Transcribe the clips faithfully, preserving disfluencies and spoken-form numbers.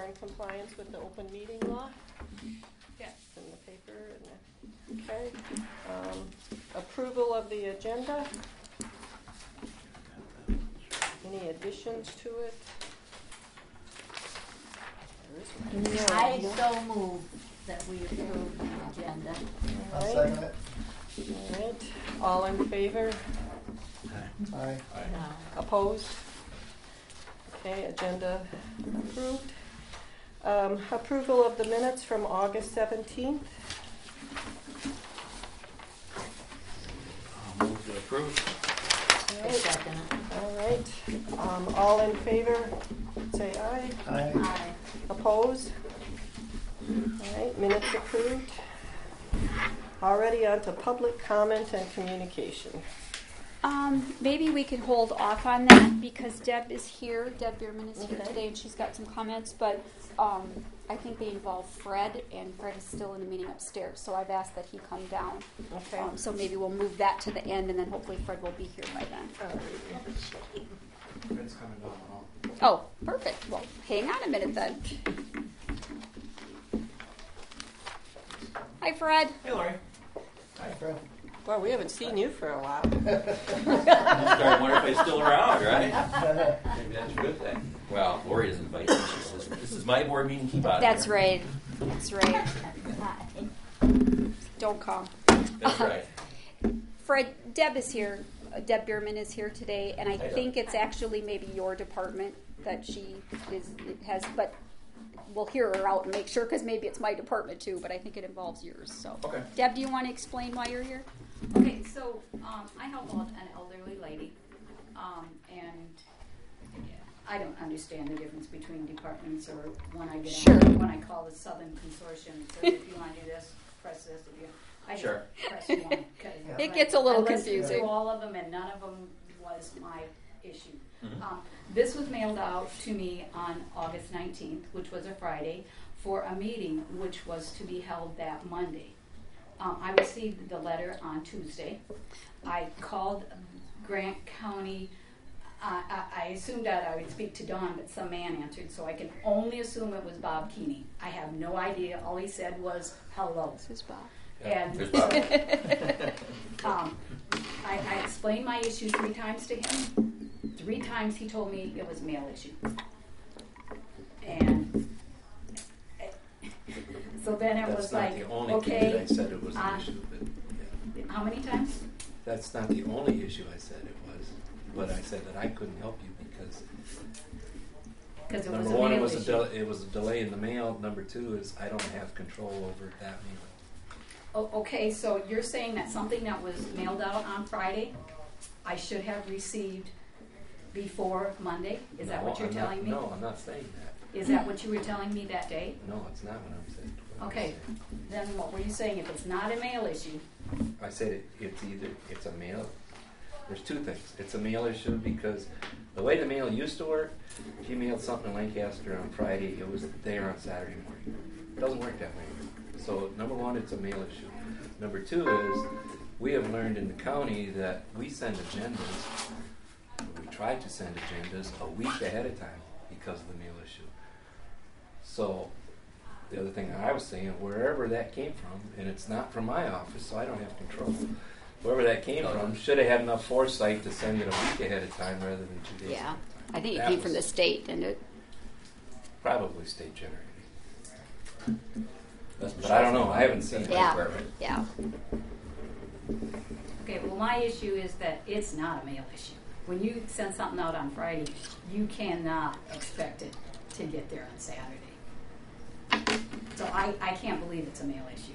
in compliance with the open meeting law? Yes. In the paper. And the, okay. Um, approval of the agenda. Any additions to it? No. I so move that we approve the agenda. I'll All right. second it. All right. All in favor? Aye. No. Opposed? Okay, agenda approved. Um, approval of the minutes from August seventeenth. I'll move to approve. All I right. second it. All right. Um, all in favor, say aye. Aye. Aye. Opposed? All right, minutes approved. Already on to public comment and communication. Um, maybe we could hold off on that because Deb is here. Deb Bierman is here Okay. today, and she's got some comments. But um, I think they involve Fred, and Fred is still in the meeting upstairs. So I've asked that he come down. Okay. Um, so maybe we'll move that to the end, and then hopefully Fred will be here by then. Fred's coming down the hall. Oh, perfect. Well, hang on a minute then. Hi, Fred. Hey, Lori. Hi, Fred. Well, we haven't seen you for a while. I'm starting to wonder if he's still around, right? Maybe that's a good thing. Well, Lori doesn't invite me. She says, this is my board meeting, keep out of That's here. right. That's right. Don't come. That's right. Fred, Deb is here. Uh, Deb Bierman is here today, and I Hi, Deb. think it's actually maybe your department that she is it has, but we'll hear her out and make sure because maybe it's my department too. But I think it involves yours. So, Okay. Deb, do you want to explain why you're here? Okay, so um, I help out an elderly lady, um, and I don't understand the difference between departments or when I get Sure. on, when I call the Southern Consortium, it says if you want to do this, press this. If you, I just Sure. press one. 'Cause It gets a little I listened confusing. through all of them, and none of them was my issue. Mhm. Um, this was mailed out to me on August nineteenth, which was a Friday, for a meeting which was to be held that Monday. Um, I received the letter on Tuesday. I called Grant County. Uh, I, I assumed that I would speak to Dawn, but some man answered, so I can only assume it was Bob Keeney. I have no idea. All he said was hello. This is Bob. And There's Bob. um, I, I explained my issue three times to him. Three times he told me it was a mail issue. And so then it That's was not like, the only okay. thing that I said it was an uh, issue, but yeah. How many times? That's not the only issue I said it was. But I said that I couldn't help you because Because it was number a one, it mail was a issue. del- it was a delay in the mail. Number two is I don't have control over that mail. Oh, okay, so you're saying that something that was mailed out on Friday, I should have received before Monday? Is that No, what you're I'm telling not, me? No, I'm not saying that. Is that what you were telling me that day? No, it's not what I'm saying. What I'm Okay, saying. then what were you saying? If it's not a mail issue, I said it, it's either it's a mail. There's two things. It's a mail issue because the way the mail used to work, if you mailed something in Lancaster on Friday, it was there on Saturday morning. It doesn't work that way. So number one, it's a mail issue. Number two is we have learned in the county that we send agendas. We try to send agendas a week ahead of time because of the mail issue. So the other thing I was saying, wherever that came from, and it's not from my office, so I don't have control. Wherever that came from should have had enough foresight to send it a week ahead of time rather than two days Yeah, ahead of time. I think it That came from the was state, and it. probably state generated. That's But I don't know. I haven't seen it. Yeah, yeah. okay, well, my issue is that it's not a mail issue. When you send something out on Friday, you cannot expect it to get there on Saturday. So I, I can't believe it's a mail issue.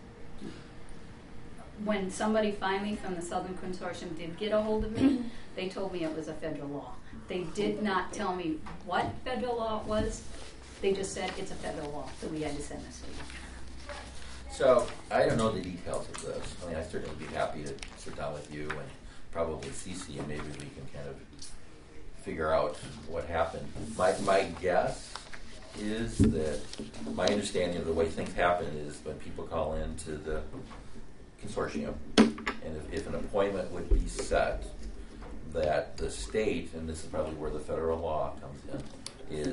When somebody finally from the Southern Consortium did get a hold of me, they told me it was a federal law. They did not tell me what federal law it was. They just said it's a federal law, so we had to send this to you. So, I don't know the details of this. I mean, I'd certainly be happy to sit down with you and probably Cece, and maybe we can kind of figure out what happened. My, my guess is that my understanding of the way things happen is when people call in to the consortium, and if, if an appointment would be set, that the state, and this is probably where the federal law comes in, is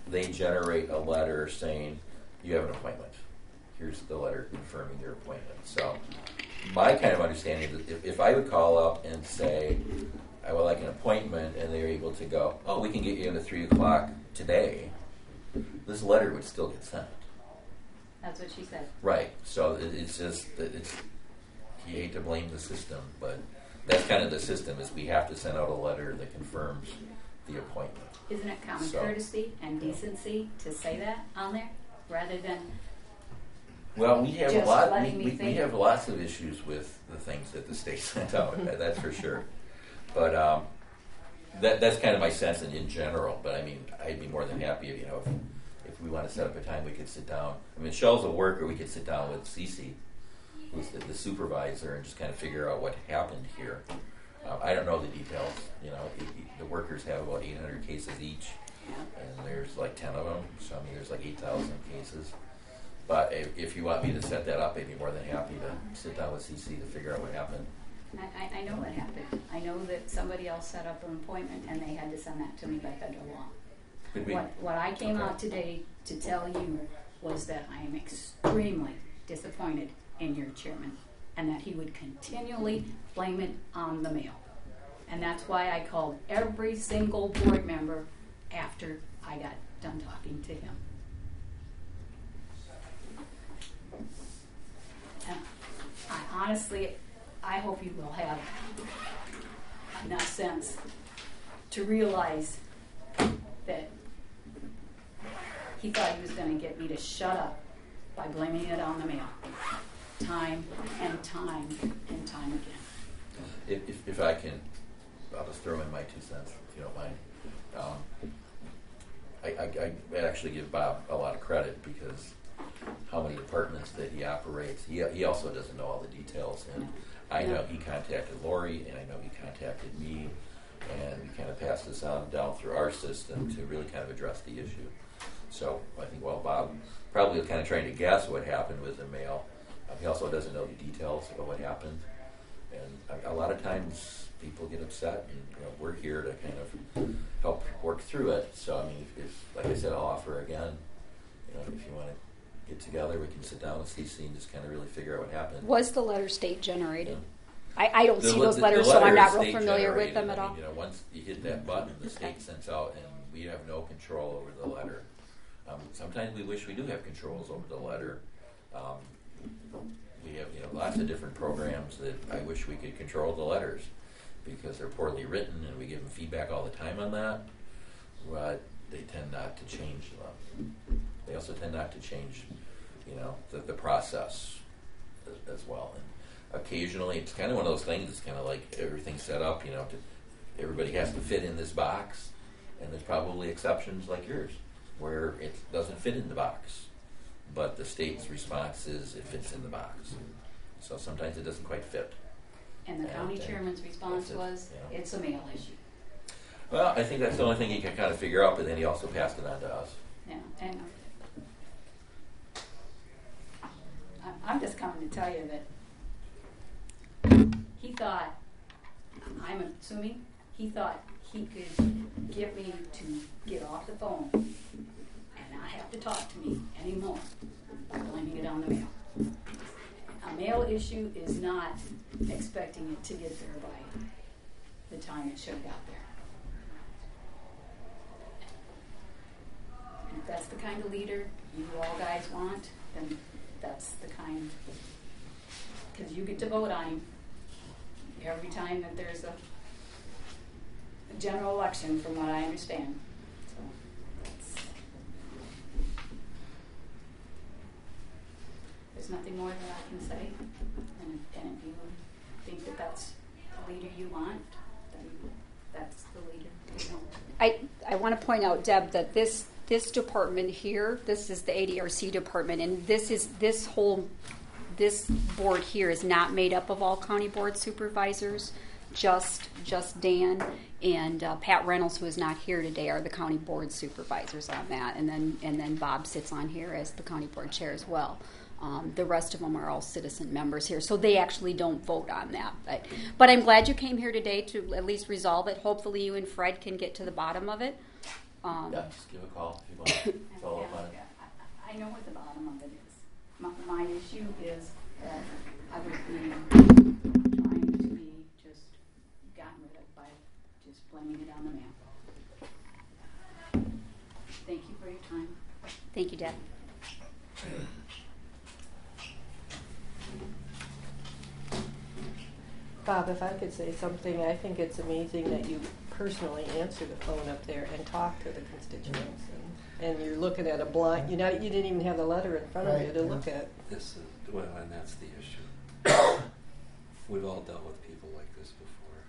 they generate a letter saying you have an appointment. Here's the letter confirming your appointment. So my kind of understanding is that if, if I would call up and say I would like an appointment, and they're able to go, oh, we can get you in at three o'clock today, this letter would still get sent. That's what she said. Right. So it, it's just that it's. You hate to blame the system, but that's kind of the system. Is we have to send out a letter that confirms the appointment. Isn't it common So- courtesy and decency to say that on there rather than Well, we have a Just lot. We, letting me we, we think. have lots of issues with the things that the state sent out. That's for sure. But um, that that's kind of my sense in, in general. But I mean, I'd be more than happy if you know if, if we want to set up a time we could sit down. I mean, Michelle's a worker. We could sit down with Cece, who's the, the supervisor, and just kind of figure out what happened here. Uh, I don't know the details. You know, it, it, the workers have about eight hundred cases each, and there's like ten of them. So I mean, there's like eight thousand cases. But if, if you want me to set that up, I'd be more than happy to sit down with Cece to figure out what happened. I, I, I know what happened. I know that somebody else set up an appointment and they had to send that to me by federal law. Could we? What, what I came Okay. out today to tell you was that I am extremely disappointed in your chairman and that he would continually blame it on the mail. And that's why I called every single board member after I got done talking to him. And I honestly, I hope you will have enough sense to realize that he thought he was going to get me to shut up by blaming it on the mail, time and time and time again. If, if, if I can, I'll just throw in my two cents, if you don't mind. Um, I, I, I actually give Bob a lot of credit because how many departments that he operates, he, he also doesn't know all the details. And I know he contacted Lori, and I know he contacted me, and we kind of passed this on down through our system to really kind of address the issue. So I think, well, Bob probably kind of trying to guess what happened with the mail. Um, he also doesn't know the details about what happened. And a, a lot of times people get upset, and you know, we're here to kind of help work through it. So, I mean, if, if like I said, I'll offer again, you know, if you want to get together, we can sit down with Cece and just kind of really figure out what happened. Was the letter state generated? Yeah. I, I don't The see le- those the- letters, the so I'm letter not is real state familiar with generated. them at I all. mean, you know, once you hit that button, the state sends out, and we have no control over the letter. Um, sometimes we wish we do have controls over the letter. Um, we have, you know, lots of different programs that I wish we could control the letters because they're poorly written, and we give them feedback all the time on that. But they tend not to change them. They also tend not to change, you know, the, the process as, as well. And occasionally, it's kind of one of those things. It's kind of like everything's set up, you know, to, everybody has to fit in this box, and there's probably exceptions like yours where it doesn't fit in the box, but the state's response is it fits in the box. So sometimes it doesn't quite fit. And the Yeah, county okay. chairman's response That's it, was, yeah. it's a mail issue. Well, I think that's the only thing he can kind of figure out, but then he also passed it on to us. Yeah, and I- I'm just coming to tell you that he thought, I'm assuming, he thought he could get me to get off the phone and not have to talk to me anymore by blaming it on the mail. A mail issue is not expecting it to get there by the time it should have got there. And if that's the kind of leader you all guys want, then that's the kind, because you get to vote on him every time that there's a, a general election, from what I understand. So that's, there's nothing more that I can say. And, and if you think that that's the leader you want, then that's the leader you want. I, I want to point out, Deb, that this this department here, this is the A D R C department, and this is this whole this board here is not made up of all county board supervisors. Just just Dan and uh, Pat Reynolds, who is not here today, are the county board supervisors on that, and then and then Bob sits on here as the county board chair as well. Um, the rest of them are all citizen members here, so they actually don't vote on that. But, but I'm glad you came here today to at least resolve it. Hopefully you and Fred can get to the bottom of it Um, Yeah, just give a call if you want to follow up on it. I, I know what the bottom of it is. My, my issue is that I was being, trying to be just gotten rid of by just blaming it on the man. Thank you for your time. Thank you, Deb. Bob, if I could say something, I think it's amazing that you personally answer the phone up there and talk to the constituents. And, and you're looking at a blind, you know, you didn't even have the letter in front of you Right, to yeah. look at. This is, well, and that's the issue. We've all dealt with people like this before.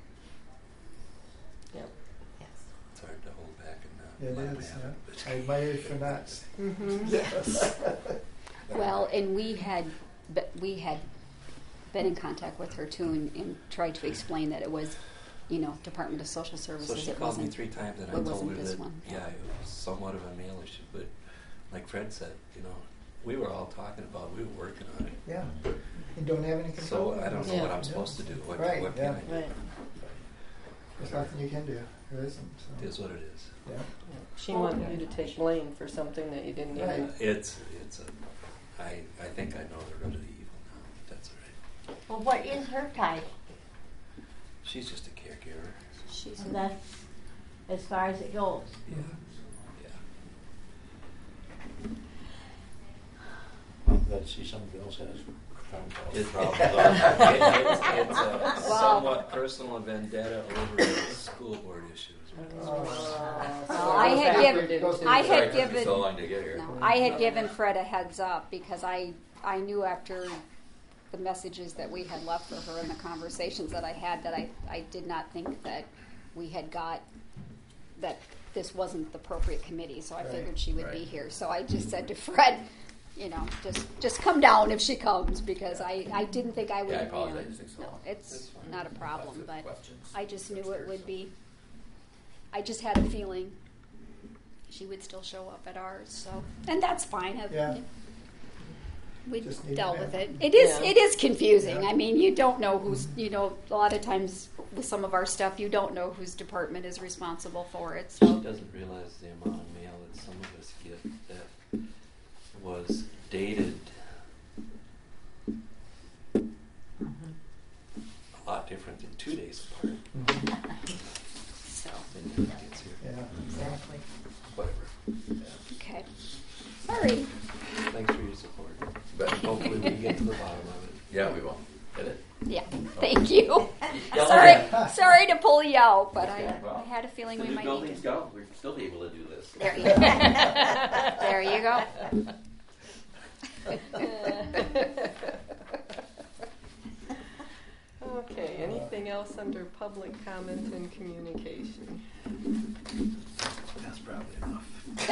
Yep. It's hard to hold back and It not let them is, have yeah. it. But I admire you for not. Mm-hmm. Yes. Well, and we had, be- we had been in contact with her too, and, and tried to explain that it was, you know, Department of Social Services. So she it called me wasn't- three times, and I it told wasn't her this that one. yeah, it was somewhat of a male issue. But like Fred said, you know, we were all talking about, it, we were working on it. Yeah. You don't have any control. So I don't know Yeah. what I'm supposed to do. What, Right, what yeah. can I do? Right. There's nothing you can do. There isn't. So. It is what it is. Yeah. She wanted you to take blame for something that you didn't Right. even. It's it's a. I I think I know the root of the evil now. But that's all right. Well, what is her title? She's just a caregiver. She's And that's as far as it goes. Yeah. Yeah. I'm glad to see somebody else has It- problems. it- it's, it's a Wow. somewhat personal vendetta over a school board issue. Well, Oh, I had factored given- into I it. had Sorry it took me given- so long to get here. No, I had given Fred a heads up because I, I knew after the messages that we had left for her and the conversations that I had that I, I did not think that we had got, that this wasn't the appropriate committee, so I Right, figured she would be right. here. So I just said to Fred, you know, just just come down if she comes because I, I didn't think I would Yeah, I be on. apologize. It takes so No, long. it's That's fine. not a problem, Lots of but questions I just knew it upstairs. would be, I just had a feeling she would still show up at ours, so, and that's fine. I- Yeah. We Just need dealt to with have- it. It is Yeah. it is confusing. Yeah. I mean, you don't know who's, you know, a lot of times with some of our stuff, you don't know whose department is responsible for it. She So doesn't realize the amount of mail that some of us get that was dated a lot different than two days apart. so When it gets here. Yeah. Exactly. Whatever. okay. Sorry. Thanks for your support. But Hopefully we get to the bottom of it. yeah, we will. Get it? Yeah. Thank you. Yeah, sorry. okay. Sorry to pull you out, but I, Okay, well, I had a feeling The we new might need building's to. go. We're still able to do this. There you go. There you go. Okay, anything else under public comment and communication? That's probably enough.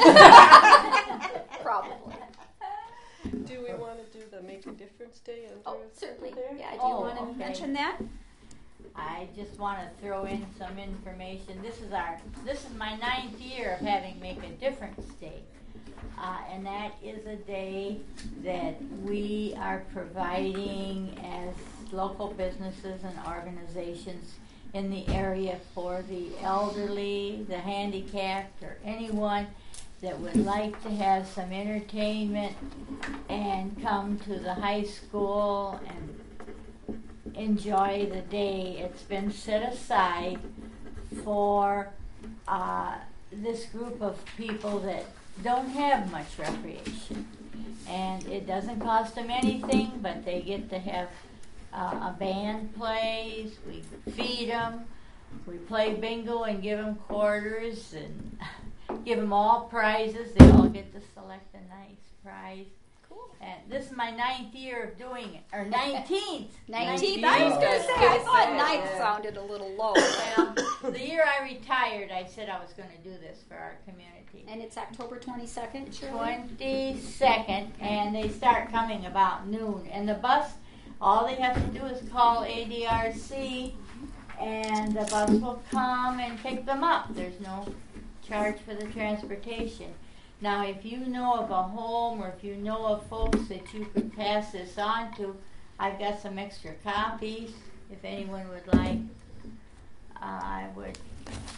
Probably. Do we want to do the Make a Difference Day? Andrew? Oh, certainly. Yeah. Do you Oh, want to okay. mention that? I just want to throw in some information. This is our, this is my ninth year of having Make a Difference Day. Uh, and that is a day that we are providing as local businesses and organizations in the area for the elderly, the handicapped, or anyone that would like to have some entertainment and come to the high school and enjoy the day. It's been set aside for uh, this group of people that don't have much recreation. And it doesn't cost them anything, but they get to have uh, a band plays, we feed them, we play bingo and give them quarters and give them all prizes. They all get to select a nice prize. Cool. And this is my ninth year of doing it, or nineteenth. Nineteenth. I was going to say. I thought Yeah. ninth sounded a little low. Well, the year I retired, I said I was going to do this for our community. And it's October twenty-second, Shirley? twenty-second, and they start coming about noon. And the bus, all they have to do is call A D R C, and the bus will come and pick them up. There's no charge for the transportation. Now, if you know of a home or if you know of folks that you could pass this on to, I've got some extra copies if anyone would like. Uh, I would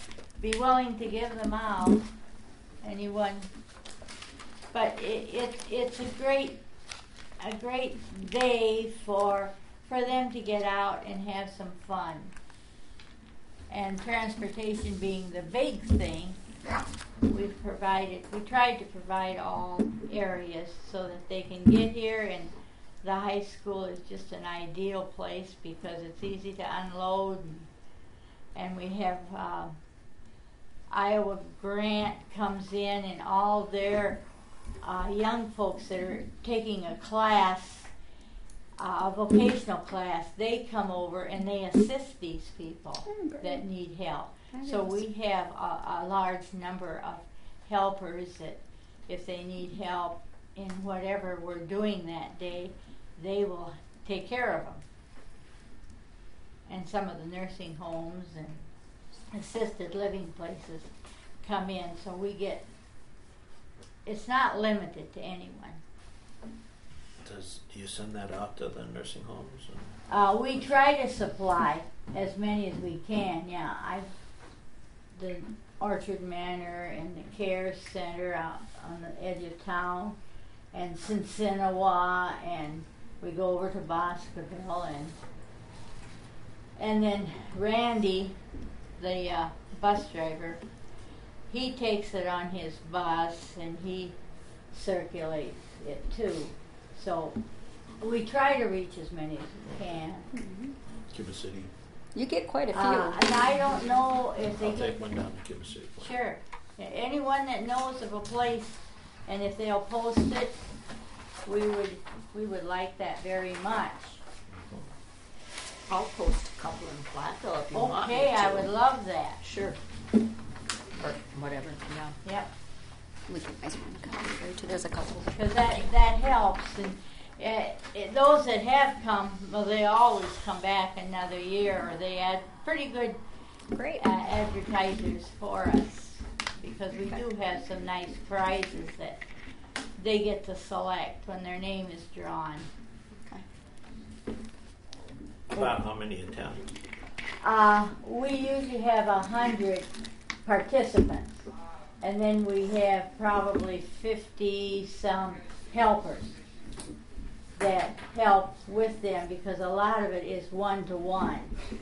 be willing to give them out. Anyone, but it, it it's a great a great day for for them to get out and have some fun. And transportation being the big thing, we've provided we tried to provide all areas so that they can get here, and the high school is just an ideal place because it's easy to unload, and, and we have uh, Iowa Grant comes in, and all their uh, young folks that are taking a class, uh, a vocational class, they come over and they assist these people that need help. So we have a, a large number of helpers that if they need help in whatever we're doing that day, they will take care of them. And some of the nursing homes and assisted living places come in, so we get, it's not limited to anyone. Does do you send that out to the nursing homes? And Uh, we try to supply as many as we can. Yeah, I, the Orchard Manor and the Care Center out on the edge of town, and Cincinnati, and we go over to Boscoville, and and then Randy, the uh, bus driver, he takes it on his bus and he circulates it too. So we try to reach as many as we can. Mm-hmm. Cuba City. You get quite a few. Uh, and I don't know if they I'll get, take one down to Cuba City. sure, anyone that knows of a place, and if they'll post it, we would we would like that very much. I'll post a couple in Platteville if you want me Okay, to. I would love that. Sure. Or whatever, yeah. Yep, We can always run a copy there too. There's a couple. because that that helps. And uh, it, those that have come, well, they always come back another year, or they add pretty good Great. uh, advertisers for us, because we do have some nice prizes that they get to select when their name is drawn. Okay. About how many attend? Uh, we usually have a hundred participants, and then we have probably fifty some helpers that help with them, because a lot of it is one to one.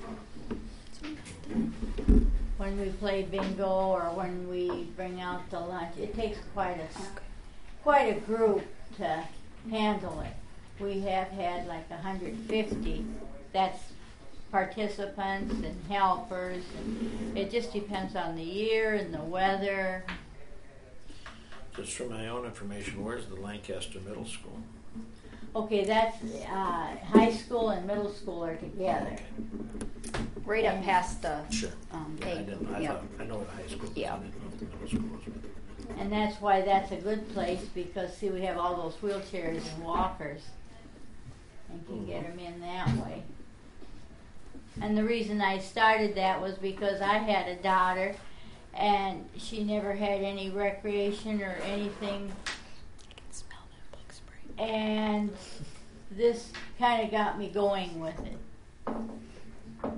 When we play bingo or when we bring out the lunch, it takes quite a quite a group to handle it. We have had like one hundred fifty. That's participants and helpers, and it just depends on the year and the weather. Just for my own information, where's the Lancaster Middle School? Okay, that's uh, high school and middle school are together. Right up past the. Sure. Um, Yeah, I A. didn't. I, Yep. thought, I know what high school is. Yeah. I didn't know what the middle school was. And that's why that's a good place, because see, we have all those wheelchairs and walkers, and can get them in that way. And the reason I started that was because I had a daughter, and she never had any recreation or anything, I can smell that bug spray. and this kind of got me going with it.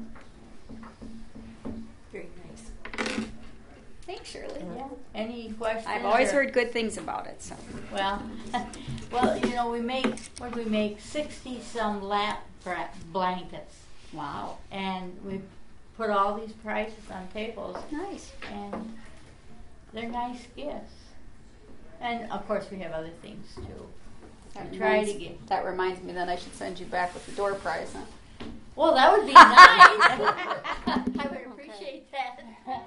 Very nice. Thanks, Shirley. Yeah. Any questions? I've always or- heard good things about it. So. Well, well, you know, we make what do we make sixty some lap bra- blankets. Wow. And we put all these prices on tables, Nice. and they're nice gifts. And of course, we have other things too. That We try to reminds, get. that reminds me that I should send you back with the door prize, huh? Well, that would be nice. I would appreciate that.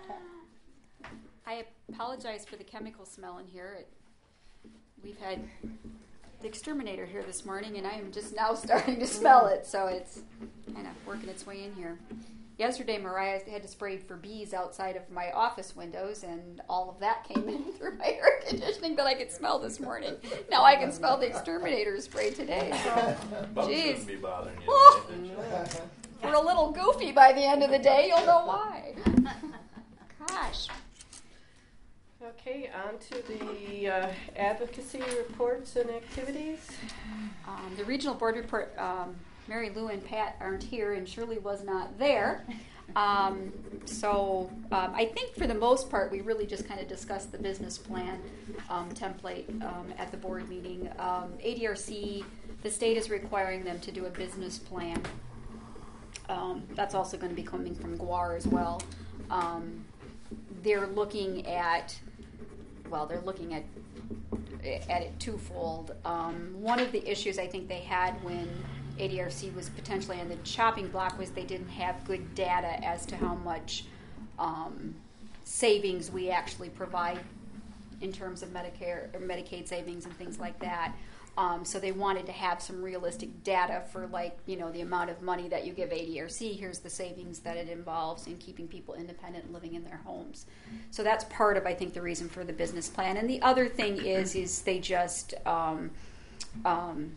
I apologize for the chemical smell in here. It, we've had the exterminator here this morning, and I am just now starting to smell it, so it's kind of working its way in here. Yesterday, Mariah had to spray for bees outside of my office windows, and all of that came in through my air conditioning that I could smell this morning. Now I can smell the exterminator spray today. So, Bugs Jeez. wouldn't be bothering you. Oh. today, we're a little goofy by the end of the day. You'll know why. Gosh. Okay, on to the uh, advocacy reports and activities. Um, the regional board report, um, Mary Lou and Pat aren't here, and Shirley was not there. Um, so um, I think for the most part, we really just kind of discussed the business plan um, template um, at the board meeting. Um, A D R C, the state is requiring them to do a business plan. Um, that's also going to be coming from G W A R as well. Um, they're looking at, well, they're looking at at it twofold. Um, one of the issues I think they had when A D R C was potentially on the chopping block was they didn't have good data as to how much um, savings we actually provide in terms of Medicare or Medicaid savings and things like that. Um, so they wanted to have some realistic data for, like, you know, the amount of money that you give A D R C. Here's the savings that it involves in keeping people independent and living in their homes. So that's part of, I think, the reason for the business plan. And the other thing is, is they just um, um,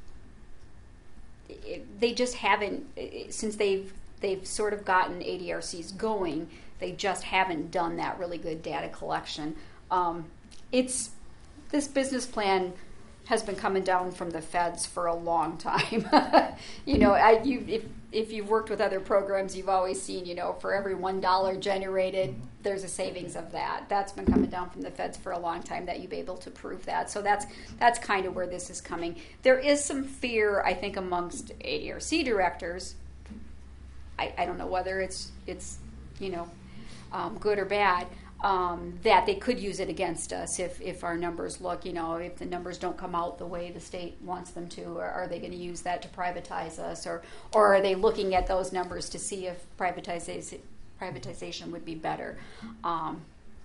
it, they just haven't it, since they've they've sort of gotten A D R Cs going. They just haven't done that really good data collection. Um, it's this business plan has been coming down from the feds for a long time. you know, I, you, if if you've worked with other programs, you've always seen, you know, for every one dollar generated, there's a savings of that. That's been coming down from the feds for a long time. That you've been able to prove that. So that's that's kind of where this is coming. There is some fear, I think, amongst A D R C directors. I, I don't know whether it's it's you know um, good or bad. Um, that they could use it against us if, if our numbers look, you know, if the numbers don't come out the way the state wants them to, or are they going to use that to privatize us, or or are they looking at those numbers to see if privatization privatization would be better? Um,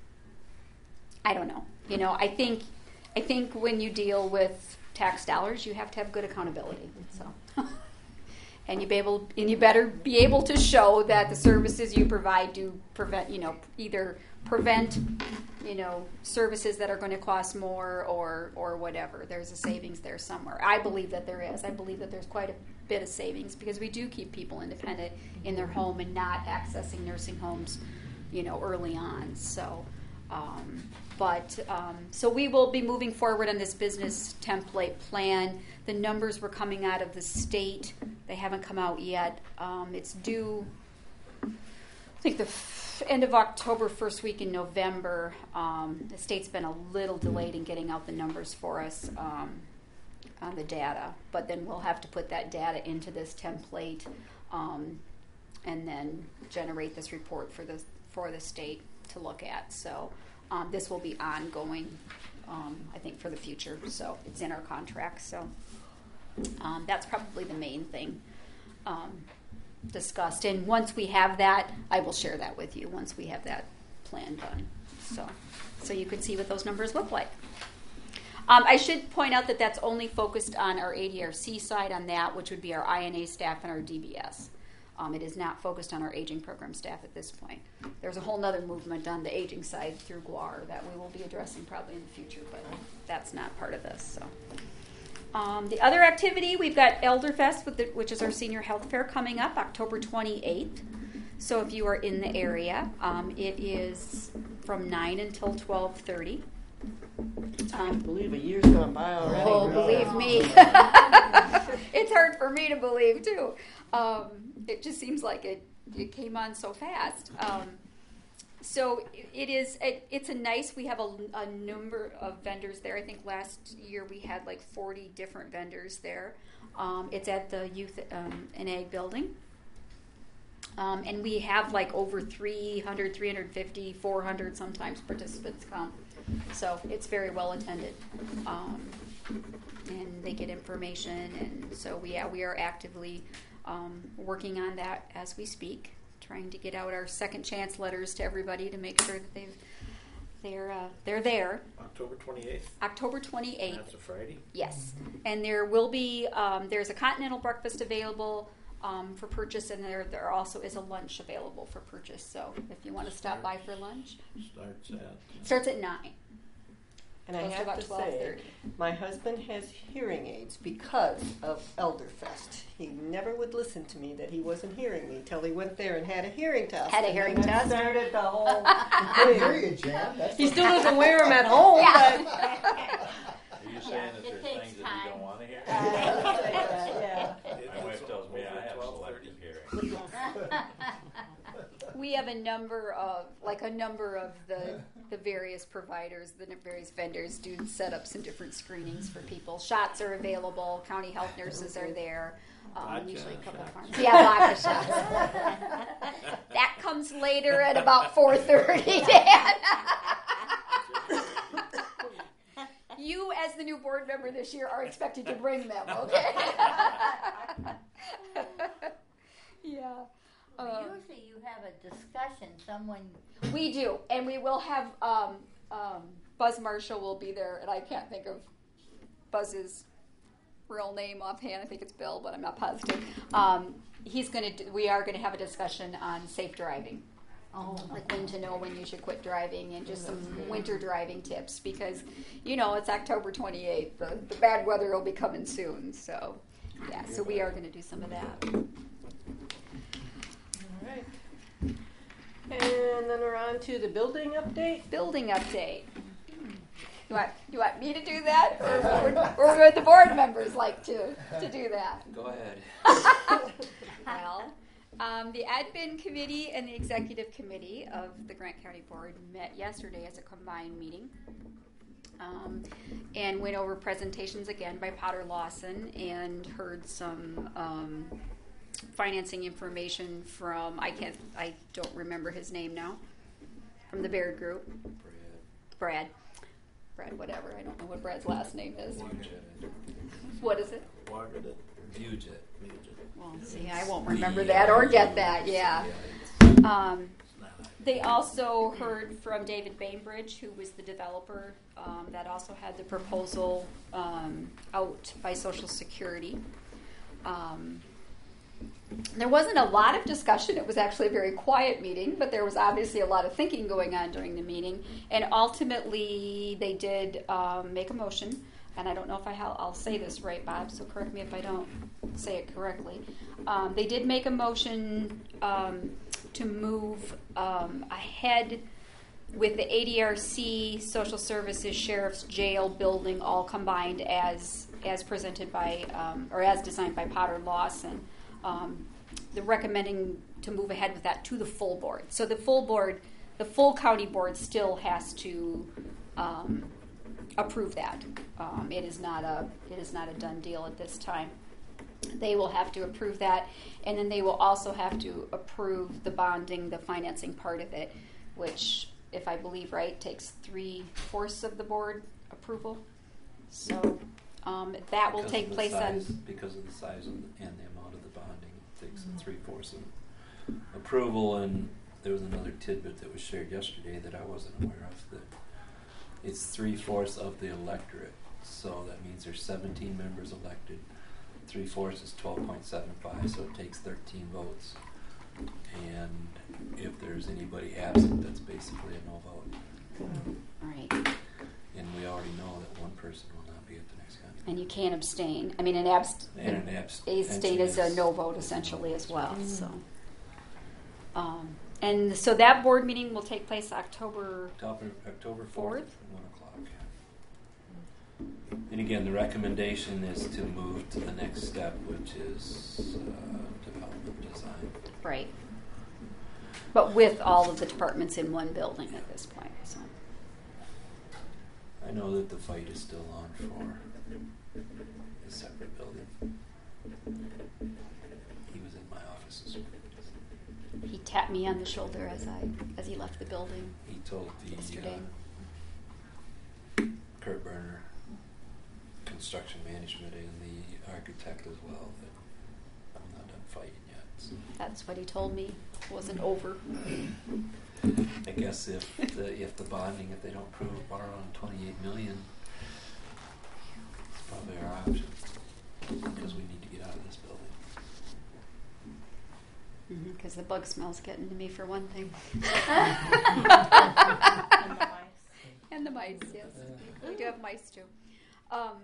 I don't know. You know, I think I think when you deal with tax dollars, you have to have good accountability. So. And you be able, and you better be able to show that the services you provide do prevent, you know, either prevent, you know, services that are going to cost more, or or whatever. There's a savings there somewhere. I believe that there is. I believe that there's quite a bit of savings because we do keep people independent in their home and not accessing nursing homes, you know, early on. So, um, but um, so we will be moving forward on this business template plan. The numbers were coming out of the state. They haven't come out yet. Um, it's due, I think, the f- end of October, first week in November. Um, the state's been a little delayed in getting out the numbers for us um, on the data, but then we'll have to put that data into this template um, and then generate this report for the for the state to look at. So um, this will be ongoing, um, I think, for the future. So it's in our contract. So. Um, that's probably the main thing um, discussed. And once we have that, I will share that with you once we have that plan done. So, so you can see what those numbers look like. Um, I should point out that that's only focused on our A D R C side on that, which would be our I N A staff and our D B S. Um, it is not focused on our aging program staff at this point. There's a whole other movement on the aging side through G W A R that we will be addressing probably in the future, but that's not part of this. So. Um, the other activity, we've got Elderfest, with the, which is our senior health fair, coming up October twenty-eighth. So if you are in the area, um, it is from nine until twelve thirty. I can't believe a year's gone by already. Oh, believe me. It's hard for me to believe, too. Um, it just seems like it, it came on so fast. Um, So it is. It, it's a nice. We have a, a number of vendors there. I think last year we had like forty different vendors there. Um, it's at the Youth um, and Ag building, um, and we have like over three hundred, three hundred fifty, four hundred sometimes participants come. So it's very well attended, um, and they get information. And so we yeah, we are actively um, working on that as we speak. Trying to get out our second chance letters to everybody to make sure that they've they're uh, they're there. October twenty-eighth. October twenty-eighth. That's a Friday. Yes, and there will be um, there's a continental breakfast available um, for purchase, and there there also is a lunch available for purchase. So if you want to stop by for lunch, Starts at. starts at nine. And I Goes to have about to twelve say, thirty. my husband has hearing aids because of Elderfest. He never would listen to me that he wasn't hearing me till he went there and had a hearing test. Had a And hearing then that test? started the whole I hear thing. you, Jan. That's He what- still doesn't wear them at home, Yeah. but Are you saying Yeah, that it there's takes things that time. you don't want to hear? yeah. It- My wife it's tells me over I have twelve thirty. selective hearing. have a number of, like a number of the the various providers, the various vendors do set up some different screenings for people. Shots are available. County health nurses are there. Um, Vodka usually a couple of shots. farms. Yeah, vodka shots. That comes later at about four thirty, Dan. You, as the new board member this year, are expected to bring them, okay? Yeah. Um, Usually you have a discussion, someone, we do, and we will have um, um, Buzz Marshall will be there, and I can't think of Buzz's real name offhand. I think it's Bill, but I'm not positive. Um, he's going to. We are going to have a discussion on safe driving. Oh, Like when to know when you should quit driving, and just some winter driving tips, because you know it's October twenty-eighth. The, the bad weather will be coming soon, so yeah. So we are going to do some of that. All right. And then we're on to the building update. Building update. You want you want me to do that, or, or, or would the board members like to to do that? Go ahead. Well, um, the admin committee and the executive committee of the Grant County Board met yesterday as a combined meeting, um, and went over presentations again by Potter Lawson and heard some um, financing information from I can't I don't remember his name now, from the Baird Group. Brad. Brad, whatever. I don't know what Brad's last name is. What is it? Wagadet. Viewjet. Well, see, I won't remember that or get that. Yeah. Um, they also heard from David Bainbridge, who was the developer um, that also had the proposal um, out by Social Security. Um, There wasn't a lot of discussion. It was actually a very quiet meeting, but there was obviously a lot of thinking going on during the meeting. And ultimately, they did um, make a motion. And I don't know if I ha- I'll say this right, Bob, so correct me if I don't say it correctly. Um, they did make a motion um, to move um, ahead with the A D R C, Social Services, Sheriff's Jail building all combined as as presented by, um, or as designed by Potter Lawson. Um, they're recommending to move ahead with that to the full board. So the full board, the full county board still has to um, approve that. Um, it is not a it is not a done deal at this time. They will have to approve that, and then they will also have to approve the bonding, the financing part of it, which, if I believe right, takes three fourths of the board approval. So um, that will Because take of the place size- on. Because of the size of the, and the amount of the bonding, it takes three fourths of approval. And there was another tidbit that was shared yesterday that I wasn't aware of. That it's three fourths of the electorate, so that means there's seventeen members elected. Three fourths is twelve point seven five, so it takes thirteen votes. And if there's anybody absent, that's basically a no vote. Right. And we already know that one person will not be at the next county. And you can't abstain. I mean, an abst- And an abst- abstain is a is- no vote essentially as well. So, um, and so that board meeting will take place October. October, October Fourth? fourth, at one o'clock. And again, the recommendation is to move to the next step, which is uh, development design. Right. But with all of the departments in one building at this point. So. I know that the fight is still on for a separate building. He was in my office this week. He tapped me on the shoulder as I as he left the building. He told the Yesterday. uh, Kurt Berner, construction management, and the architect as well, that I'm not done fighting yet. So That's what he told me. It wasn't over. I guess if the, if the bonding, if they don't prove borrow on twenty-eight million, it's probably our option, because we need to get out of this building. Because mm-hmm, the bug smell's getting to me for one thing. And the mice. And the mice, yes. We do have mice too. Um,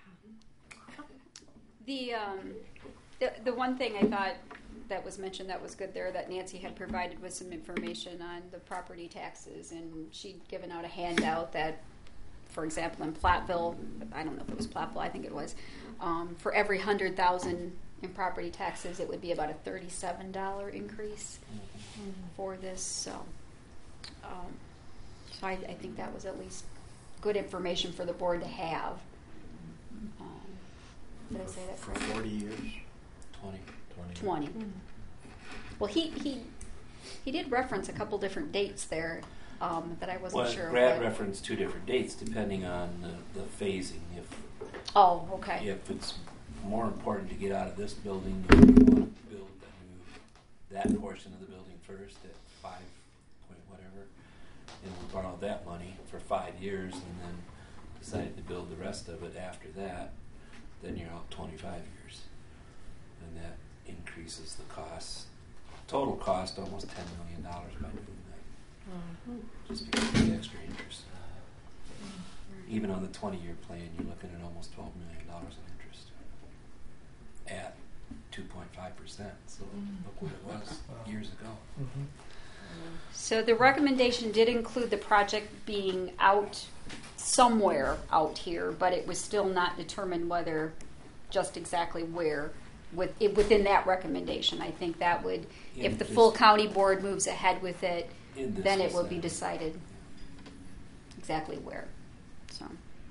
the, um, the the one thing I thought that was mentioned that was good there that Nancy had provided was some information on the property taxes, and she'd given out a handout that, for example, in Platteville, I don't know if it was Platteville, I think it was, um, for every hundred thousand in property taxes, it would be about a thirty-seven dollar increase for this. So, um, so I, I think that was at least good information for the board to have. Um, did I say that For correctly? forty years? Twenty. Twenty. Well, he he he did reference a couple different dates there um, that I wasn't Well, sure. of Brad what- referenced two different dates depending on the, the phasing. If Oh, okay. if it's more important to get out of this building, if you want to build that new, that portion of the building first at five point whatever, and we borrowed that money for five years and then decided to build the rest of it after that, then you're out twenty-five years. And that increases the costs. Total cost almost ten million dollars by doing that. Mm-hmm. Just because of the extra interest. Even on the twenty-year plan, you're looking at almost twelve million dollars in interest at two point five percent. So look what it was years ago. Mhm. So the recommendation did include the project being out somewhere out here, but it was still not determined whether, just exactly where, with, it, within that recommendation. I think that would, In if the this- full county board moves ahead with it, In this then it will be vicinity. decided exactly where. So,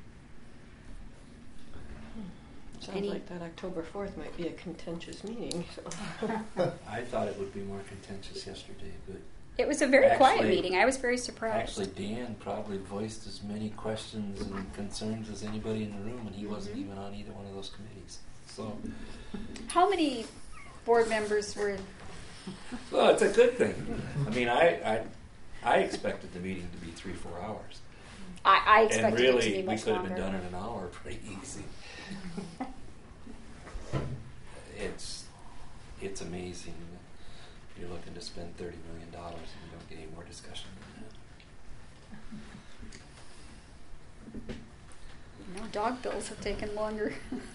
Sounds Any- like that October fourth might be a contentious meeting. So. I thought it would be more contentious yesterday, but it was a very quiet Actually- meeting. I was very surprised. actually Dan probably voiced as many questions and concerns as anybody in the room, and he wasn't even on either one of those committees. So, How many board members were? well, it's a good thing. I mean, I, I, I expected the meeting to be three, four hours. I, I And expected it to really, be we much could have longer. been done in an hour pretty easy. It's it's amazing that you're looking to spend thirty million dollars and you don't get any more discussion than that. No, dog bills have taken longer.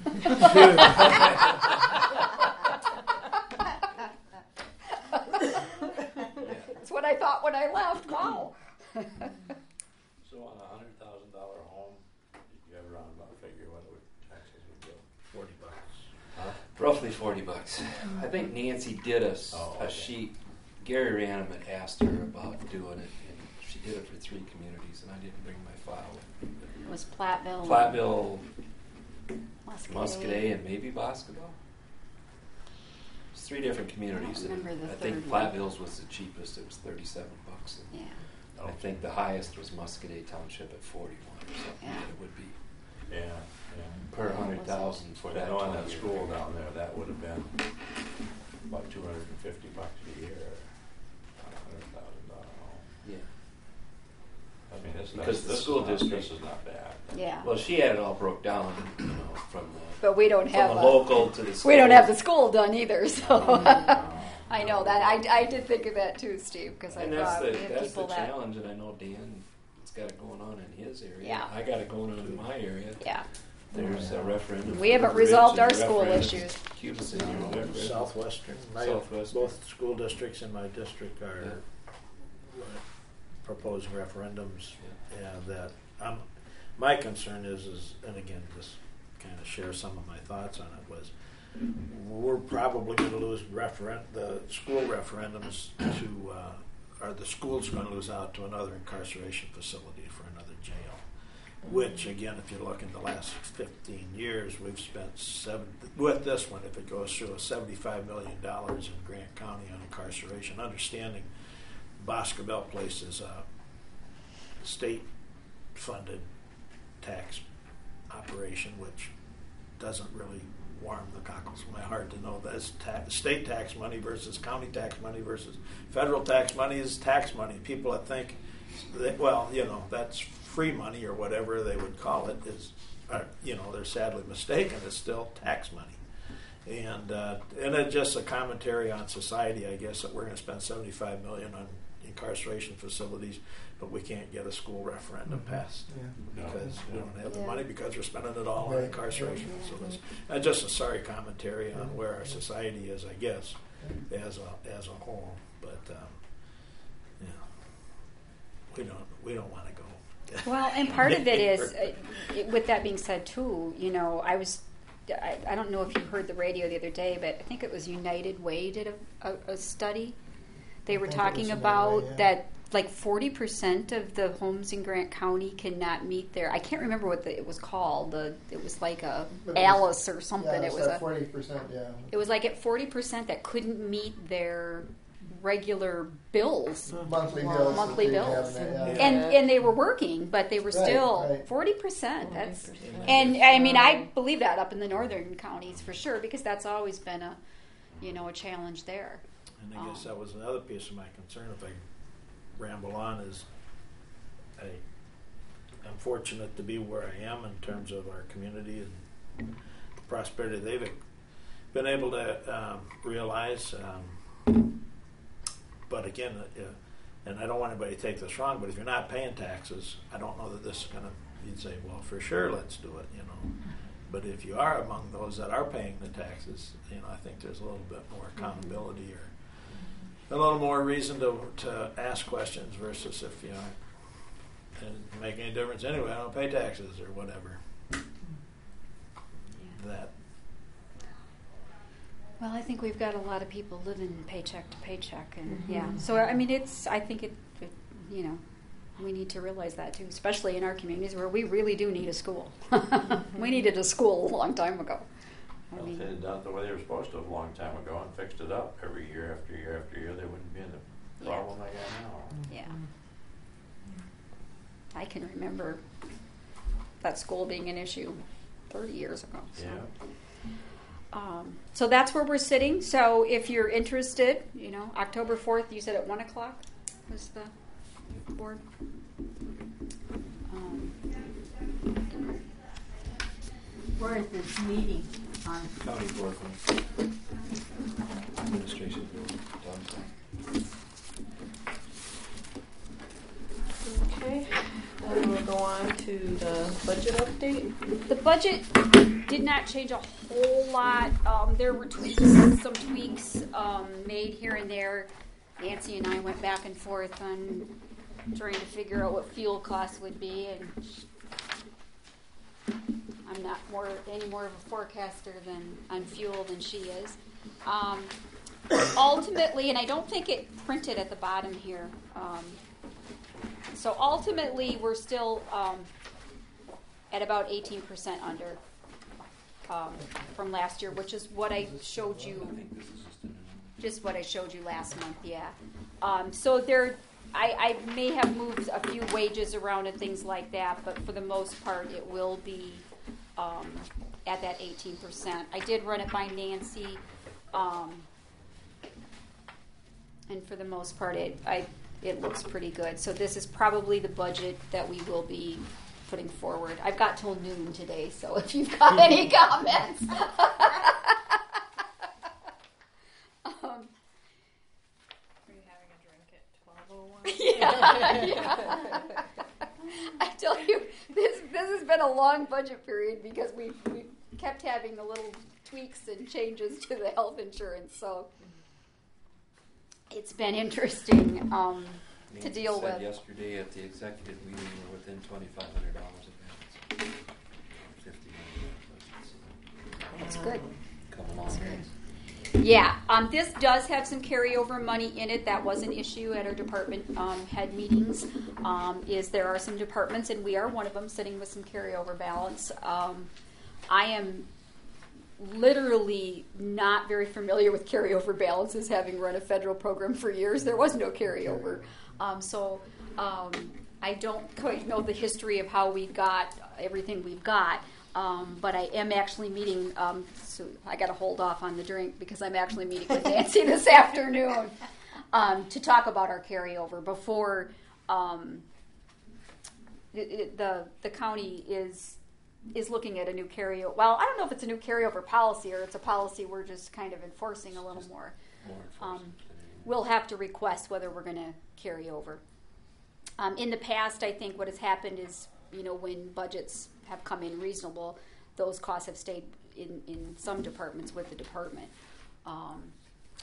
That's what I thought when I left. Wow. So on a hundred thousand dollar home, did you have a roundabout figure what it would taxes would go? Forty bucks. Huh? Roughly forty bucks. I think Nancy did a, s- Oh, a okay. sheet. Gary Ranum had asked her about doing it, and she did it for three communities, and I didn't bring my file. It was Platteville. Platteville, Muscadet. Muscadet, and maybe Boscoville. It's three different communities. I don't and remember the I think third one. Platteville's was the cheapest. It was thirty-seven bucks. And Yeah. I think the highest was Muscadet Township at forty-one or something. Yeah. That it would be Yeah, yeah. per hundred thousand for I that. know on that twenty-year school period. down there, that would have been about two hundred and fifty bucks a year, a hundred thousand dollar home. Yeah. I mean, this, Because this, the this school is not, district- this is not bad. Yeah. Well, she had it all broke down, you know, from the But we don't have from the a, local to the school. we don't have the school done either. So No. I know that. I, I did think of that too, Steve, because I And that's thought the we had that's the people that. challenge, and I know Dan has got it going on in his area. Yeah. I got it going on in my area. Yeah. There's a referendum. We for haven't Blue Ridge resolved and our a school referendum issues. in Cuba City and a referendum. Southwestern, my, Southwestern. both school districts in my district are uh, proposing referendums, and that um, my concern is, is, and again, just kind of share some of my thoughts on it, was we're probably going to lose referen- the school referendums to, uh, or the school's going to lose out to another incarceration facility for another jail. Which, again, if you look in the last fifteen years, we've spent seven, with this one, if it goes through, seventy-five million dollars in Grant County on incarceration. Understanding Boscoville Place is a state-funded tax operation, which doesn't really warm the cockles of my heart to know that it's ta- state tax money versus county tax money versus federal tax money is tax money. People that think, that, well, you know, that's free money or whatever they would call it is, are, you know, they're sadly mistaken. It's still tax money, and uh, and it's just a commentary on society, I guess, that we're going to spend seventy-five million dollars on incarceration facilities, but we can't get a school referendum passed Yeah. because we don't have the Yeah. money because we're spending it all on Right. incarceration facilities. And just a sorry commentary on where our society is, I guess, as a as a whole. But um, yeah, we don't we don't want to go. Well, and part of it is, uh, it- with that being said too, you know, I was I, I don't know if you heard the radio the other day, but I think it was United Way did a, a, a study. They were I think it was talking United about Way, yeah. that like forty percent of the homes in Grant County cannot meet their, I can't remember what the, it was called. The It was like a But it was- Alice or something. Yeah, it it's was like a, forty percent, yeah. it was like at forty percent that couldn't meet their regular bills. Monthly Wow. bills. that Monthly they bills. have, yeah. Yeah. And and they were working, but they were Right, still right. forty percent. That's forty percent. and I mean I believe that up in the northern counties for sure because that's always been a you know a challenge there. And I guess Um, that was another piece of my concern, if I ramble on, is I, I'm fortunate to be where I am in terms of our community and the prosperity they've been able to um, realize. Um, but again, uh, and I don't want anybody to take this wrong, but if you're not paying taxes, I don't know that this is going to, you'd say, well, for sure, let's do it, you know. But if you are among those that are paying the taxes, you know, I think there's a little bit more accountability or a little more reason to to ask questions versus if, you know, it doesn't make any difference anyway, I don't pay taxes or whatever. That, Well, I think we've got a lot of people living paycheck to paycheck, and Mhm. yeah. So I mean, it's I think it, it, you know, we need to realize that too, especially in our communities where we really do need a school. We needed a school a long time ago. I Well, if mean, they had done it the way they were supposed to a long time ago and fixed it up every year after year after year, they wouldn't be in the Yeah. problem they got now. yeah. I can remember that school being an issue thirty years ago. So. Yeah. Um, so that's where we're sitting. So if you're interested, you know, October fourth, you said at one o'clock was the board. Um, Where is this meeting on? County board, administration board, Dom's Okay, then we'll go on to the budget update. the budget did not change a whole lot. Um, there were tweaks, some tweaks um, made here and there. Nancy and I went back and forth on trying to figure out what fuel costs would be, and I'm not more any more of a forecaster than on fuel than she is. Um, ultimately, and I don't think it printed at the bottom here. Um, so ultimately, we're still um, at about eighteen percent under um, from last year, which is what I showed you. Just what I showed you last month, yeah. Um, so there, I, I may have moved a few wages around and things like that, but for the most part, it will be um, at that eighteen percent. I did run it by Nancy, um, and for the most part, it I it looks pretty good. So this is probably the budget that we will be putting forward. I've got till noon today, so if you've got any comments. um, yeah, yeah. I tell you, this this has been a long budget period because we we kept having the little tweaks and changes to the health insurance. So it's been interesting um, to Nancy deal said with. yesterday at the executive meeting, we're within twenty-five hundred dollars of balance. Fifty million. That's good. Come along. Yeah, um, this does have some carryover money in it. That was an issue at our department um, head meetings. Um, is there are some departments, and we are one of them, sitting with some carryover balance. Um, I am literally not very familiar with carryover balances, having run a federal program for years. There was no carryover, um, so um, I don't quite know the history of how we got everything we've got. Um, but I am actually meeting, um, so I got to hold off on the drink because I'm actually meeting with Nancy this afternoon um, to talk about our carryover before um, it, it, the the county is is looking at a new carryover. Well, I don't know if it's a new carryover policy or it's a policy we're just kind of enforcing a little more. More Um, enforcement than anything. We'll have to request whether we're going to carry over. Um, in the past, I think what has happened is, you know, when budgets have come in reasonable, those costs have stayed in, in some departments with the department. Um,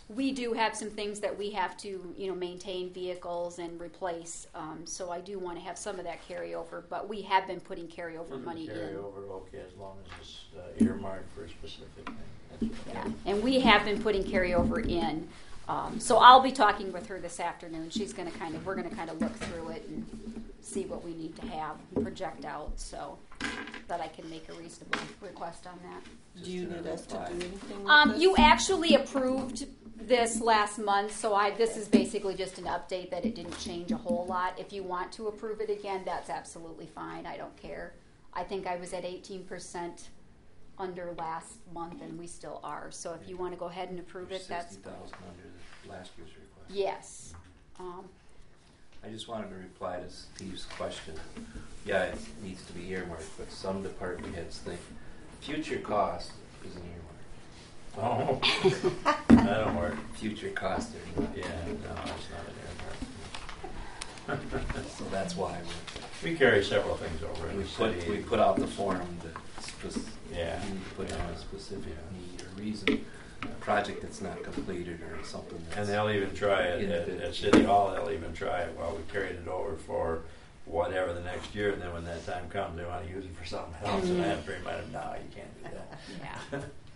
we do have some things that we have to, you know, maintain vehicles and replace. Um, so I do want to have some of that carryover, but we have been putting carryover money Carry in. over, okay, as long as it's uh, earmarked for a specific thing. That's Yeah, okay. and we have been putting carryover in. Um, so I'll be talking with her this afternoon. She's going to kind of, we're going to kind of look through it and see what we need to have and project out, so that I can make a reasonable request on that. Do you need us to do anything with Um, this? you actually approved this last month, so I, this is basically just an update that it didn't change a whole lot. If you want to approve it again, that's absolutely fine. I don't care. I think I was at eighteen percent under last month, and we still are. So if you want to go ahead and approve it, that's sixty thousand under the last year's request. yes. Um, I just wanted to reply to Steve's question. Yeah, it needs to be earmarked, but some department heads think future cost is an earmark. Oh, that'll work. Future cost are not. Yeah, no, it's not an earmark. So that's why we, We carry several things over in we the put city. we put out the form that spec- Yeah. you need to put down a specific need or reason, a project that's not completed or something that's. And they'll even try it at, at City Hall, they'll even try it while we carried it over for whatever the next year, and then when that time comes, they want to use it for something else, and I have to remind them, no, you can't do that. yeah.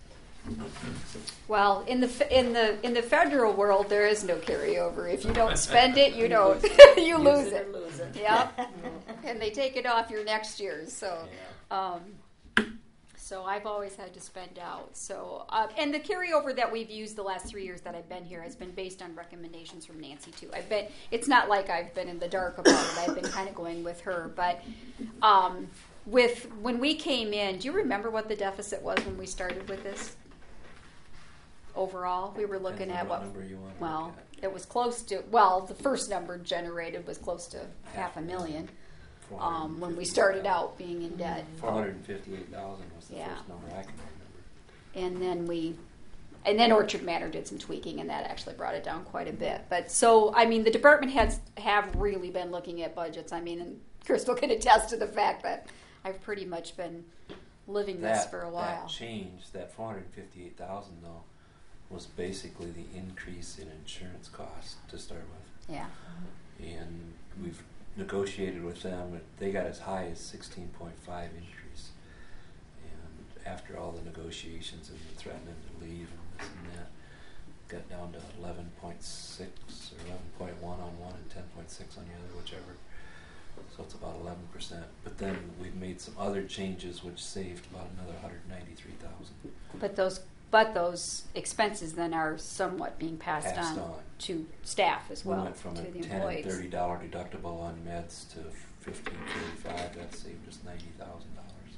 Well, in the fe- in the in the federal world, there is no carryover. If you don't spend it, you don't. you lose it. or lose it. Yep. And they take it off your next year's. So, Yeah. um, so I've always had to spend out. So, uh, and the carryover that we've used the last three years that I've been here has been based on recommendations from Nancy too. I've been. It's not like I've been in the dark about it. I've been kind of going with her. But um, with when we came in, do you remember what the deficit was when we started with this? Overall, we were looking Depends on at what. number you want to Well, look at. it was close to. Well, the first number generated was close to half a million. Um, when we started out being in debt. Four hundred and fifty-eight thousand was the Yeah. first number I can remember. And then we, and then Orchard Manor did some tweaking, and that actually brought it down quite a bit. But so, I mean, the department heads have really been looking at budgets. I mean, and Crystal can attest to the fact that I've pretty much been living this That, for a while. that change, that four hundred and fifty-eight thousand though, was basically the increase in insurance costs to start with. Yeah. And we've negotiated with them. They got as high as sixteen point five increase. And after all the negotiations and the threatening to leave and this and that, got down to eleven point six or eleven point one on one and ten point six on the other, whichever. So it's about eleven percent. But then we've made some other changes which saved about another one hundred ninety-three thousand. But those, but those expenses then are somewhat being passed, Passed on, on. to staff as We well, went from to a the ten and employees. thirty dollar deductible on meds to fifteen thirty-five. That saved us ninety thousand dollars.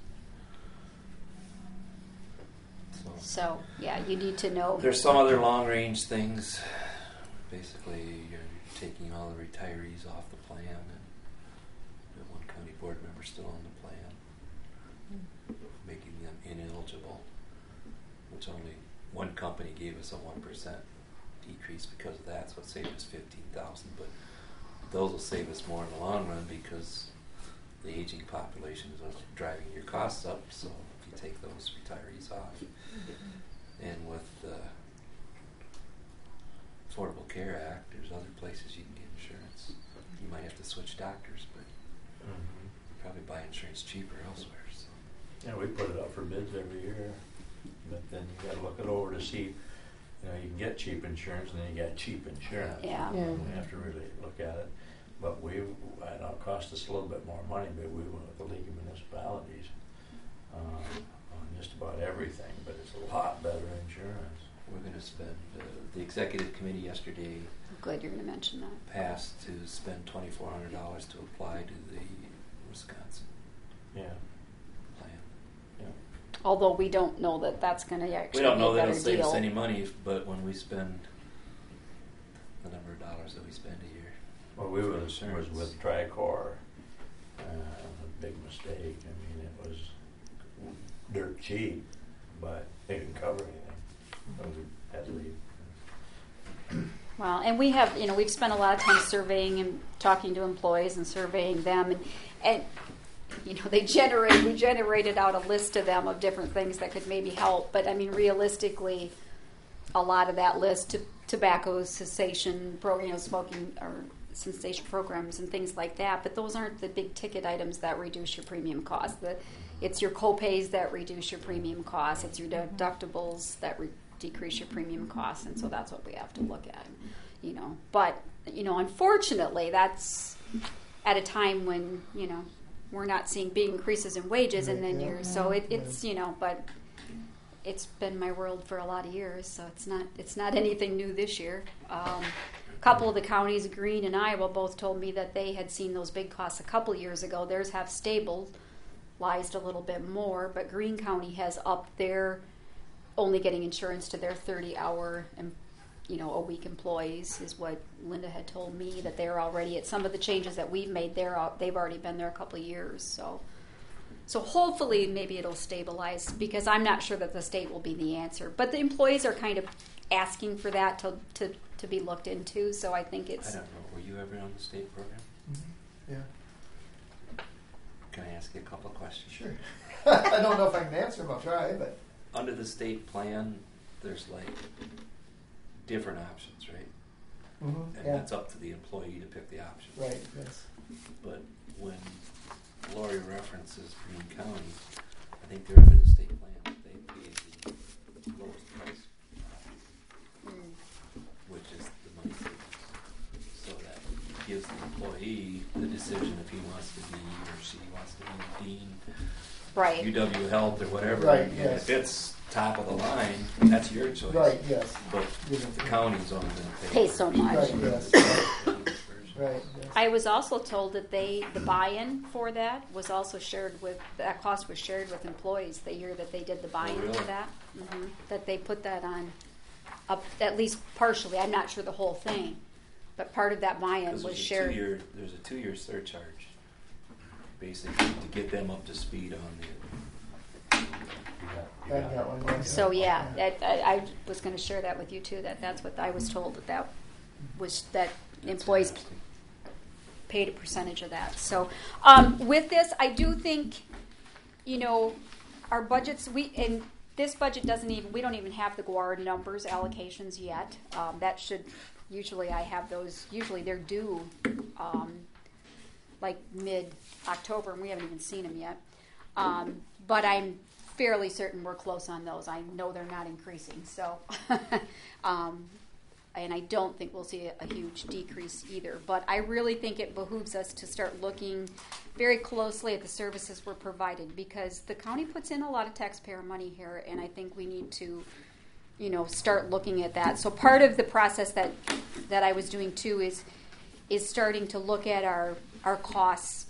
So So yeah, you need to know. there's some other long range things. Basically, you're taking all the retirees off the plan, and we have one county board member still on the plan, making them ineligible. Which only one company gave us a one percent decrease because of that, so it saved us fifteen thousand. But those will save us more in the long run because the aging population is what's driving your costs up. So if you take those retirees off, and with the Affordable Care Act, there's other places you can get insurance. You might have to switch doctors, but Mhm. probably buy insurance cheaper elsewhere. So. Yeah, we put it up for bids every year, but then you gotta look it over to see, you know, you can get cheap insurance and then you got cheap insurance. Yeah. Yeah. We have to really look at it, but we, I know it cost us a little bit more money, but we went with the League of Municipalities, uh, on just about everything, but it's a lot better insurance. We're going to spend, uh, the executive committee yesterday I'm glad you're going to mention that. passed to spend twenty-four hundred dollars to apply to the Wisconsin Yeah, plan. yeah. Although we don't know that that's going to actually We don't be know a that better it'll save deal. us any money, but when we spend the number of dollars that we spend a year, Well, we for was, was insurance. with Tricor, uh, a big mistake. I mean, it was dirt cheap, but they didn't cover anything. So we had to leave. Well, and we have, you know, we've spent a lot of time surveying and talking to employees and surveying them, and, and you know, they generate, we generated out a list to them of different things that could maybe help. But I mean, realistically, a lot of that list to tobacco cessation, pro, you know, smoking or cessation programs and things like that. But those aren't the big ticket items that reduce your premium cost. The, it's your co-pays that reduce your premium costs. It's your deductibles that re- decrease your premium costs, and so that's what we have to look at. You know, but you know, unfortunately, that's at a time when you know we're not seeing big increases in wages, and then you're so it, it's you know, but it's been my world for a lot of years, so it's not it's not anything new this year. Um, a couple of the counties, Greene and Iowa, both told me that they had seen those big costs a couple years ago. Theirs have stabilized a little bit more, but Greene County has upped their only getting insurance to their thirty-hour and you know a week employees is what Linda had told me, that they're already at some of the changes that we've made. They're they've already been there a couple of years, so. So hopefully maybe it'll stabilize, because I'm not sure that the state will be the answer. But the employees are kind of asking for that to to, to be looked into, so I think it's... I don't know, were you ever on the state program? Mm-hmm. Yeah. Can I ask you a couple of questions? Sure. I don't know if I can answer them. I'll try, but... Under the state plan, there's like different options, right? Mm-hmm. And Yeah. that's up to the employee to pick the option. Right, yes. But when Lori references Greene County, I think they're under the state plan, but they pay the lowest price option, which is the money savings. So that gives the employee the decision if he wants to be or she wants to be dean, Right. U W Health or whatever. Right, And yes. if it's top of the line, that's your choice. Right, yes. But Yeah. the county's only going to pay. Pay so much. Right, yes. Right, yes. I was also told that they, the buy-in for that was also shared with, that cost was shared with employees the year that they did the buy-in Oh, really? for that. hmm That they put that on, up, at least partially, I'm not sure the whole thing, but part of that buy-in Because was there's a shared. two-year, there's a two-year surcharge, basically, to get them up to speed on the. I got one. Yeah. So yeah, that, I, I was going to share that with you too, that that's what I was told, that that was, that That's employees interesting. paid a percentage of that. So um, with this, I do think, you know, our budgets, we, and this budget doesn't even, we don't even have the G W A R numbers allocations yet. Um, that should, usually I have those, usually they're due um, like mid-October, and we haven't even seen them yet. Um, but I'm fairly certain we're close on those. I know they're not increasing, so um, and I don't think we'll see a, a huge decrease either. But I really think it behooves us to start looking very closely at the services we're provided, because the county puts in a lot of taxpayer money here, and I think we need to, you know, start looking at that. So part of the process that that I was doing too is is starting to look at our our costs.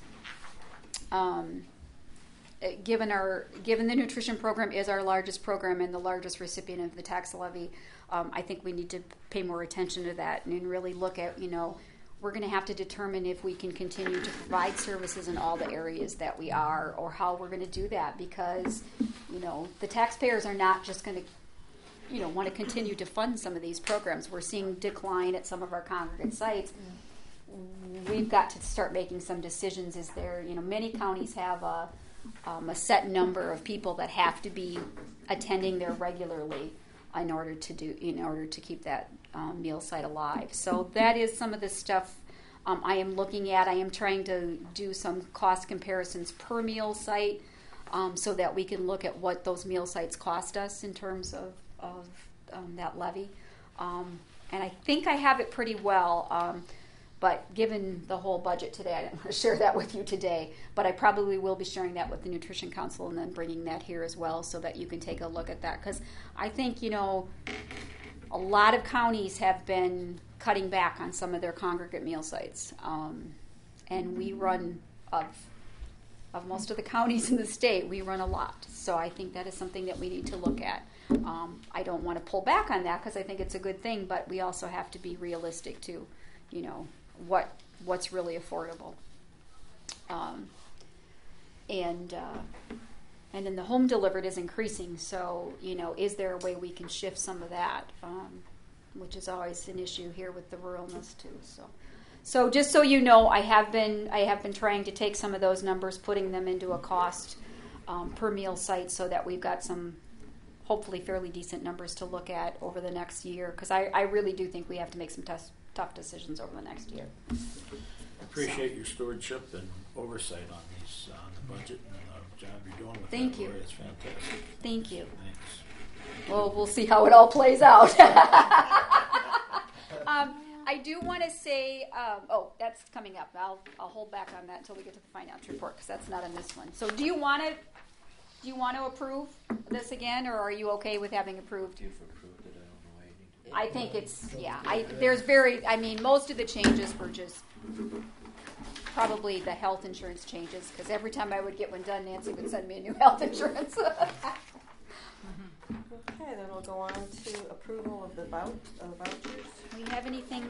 Um, Given our given the nutrition program is our largest program and the largest recipient of the tax levy, um, I think we need to pay more attention to that and really look at, you know, we're going to have to determine if we can continue to provide services in all the areas that we are, or how we're going to do that, because, you know, the taxpayers are not just going to, you know, want to continue to fund some of these programs. We're seeing decline at some of our congregate sites. We've got to start making some decisions. Is there, you know, many counties have a Um, a set number of people that have to be attending there regularly in order to do in order to keep that um, meal site alive. So that is some of the stuff um, I am looking at. I am trying to do some cost comparisons per meal site, um, so that we can look at what those meal sites cost us in terms of of um, that levy. Um, and I think I have it pretty well. Um, But given the whole budget today, I didn't want to share that with you today. But I probably will be sharing that with the Nutrition Council and then bringing that here as well, so that you can take a look at that. Because I think, you know, a lot of counties have been cutting back on some of their congregate meal sites. Um, and we run, of, of most of the counties in the state, we run a lot. So I think that is something that we need to look at. Um, I don't want to pull back on that, because I think it's a good thing, but we also have to be realistic too. You know, what what's really affordable, um, and uh, and then the home delivered is increasing. So, you know, is there a way we can shift some of that, um, which is always an issue here with the ruralness too. So, so just so you know, I have been I have been trying to take some of those numbers, putting them into a cost um, per meal site, so that we've got some hopefully fairly decent numbers to look at over the next year, because I, I really do think we have to make some tough, tough decisions over the next year. I appreciate your stewardship and oversight on these, uh, on the budget and the job you're doing with Thank that, you. Lori. It's fantastic. Thank you. Thanks. Well, we'll see how it all plays out. um, I do want to say, um, oh, that's coming up. I'll I'll hold back on that until we get to the finance report, because that's not on this one. So, do you want to do you want to approve this again, or are you okay with having approved? You've approved it, I don't know why you need to. I think it's yeah. I there's very. I mean, most of the changes were just probably the health insurance changes, because every time I would get one done, Nancy would send me a new health insurance. Okay, then we'll go on to approval of the vouch, of vouchers. We have anything?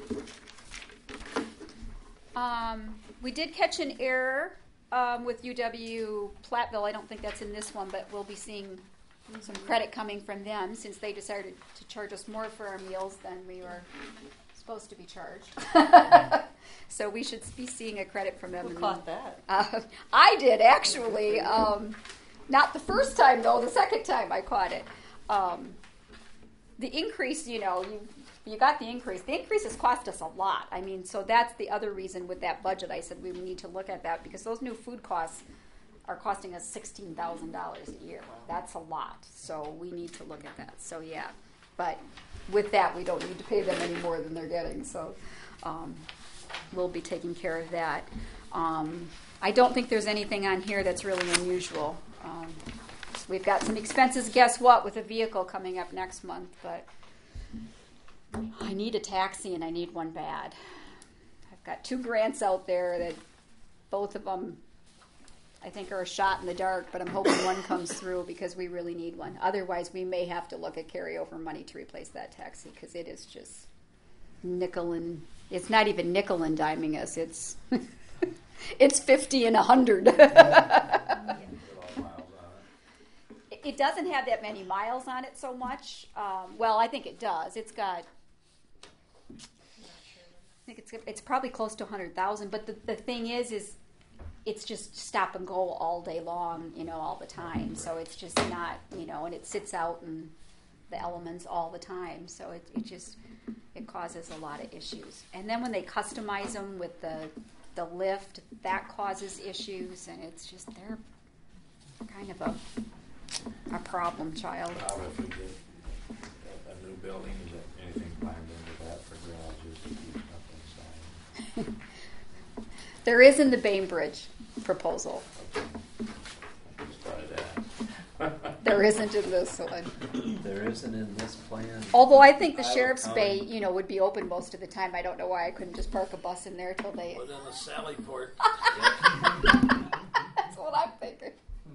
Um, we did catch an error um, with U W Platteville. I don't think that's in this one, but we'll be seeing some credit coming from them, since they decided to charge us more for our meals than we were supposed to be charged. So we should be seeing a credit from them. Who caught that? Uh, I did, actually. Um, not the first time, though. The second time I caught it. Um, the increase, you know, you you got the increase. The increase has cost us a lot. I mean, so that's the other reason with that budget. I said we need to look at that, because those new food costs are costing us sixteen thousand dollars a year. That's a lot. So we need to look at that. So, yeah. But with that, we don't need to pay them any more than they're getting. So um, we'll be taking care of that. Um, I don't think there's anything on here that's really unusual. Um, we've got some expenses, guess what, with a vehicle coming up next month, but I need a taxi and I need one bad. I've got two grants out there that both of them I think are a shot in the dark, but I'm hoping one comes through, because we really need one. Otherwise, we may have to look at carryover money to replace that taxi, because it is just nickel and, it's not even nickel and diming us, it's it's fifty and a hundred. It doesn't have that many miles on it so much. Um, well, I think it does. It's got, I think it's it's probably close to one hundred thousand. But the, the thing is, is it's just stop and go all day long, you know, all the time. So it's just not, you know, and it sits out in the elements all the time. So it, it just, it causes a lot of issues. And then when they customize them with the the lift, that causes issues. And it's just, they're kind of a... a problem child. How if we did a, a new building, is there anything planned into that for garages to keep stuff inside? There is in the Bainbridge proposal. Okay. I just thought of that. There isn't in this one. There isn't in this plan. Although I think the Iowa Sheriff's County. Bay, you know, would be open most of the time. I don't know why I couldn't just park a bus in there till they... Within the Sally Port. That's what I'm thinking.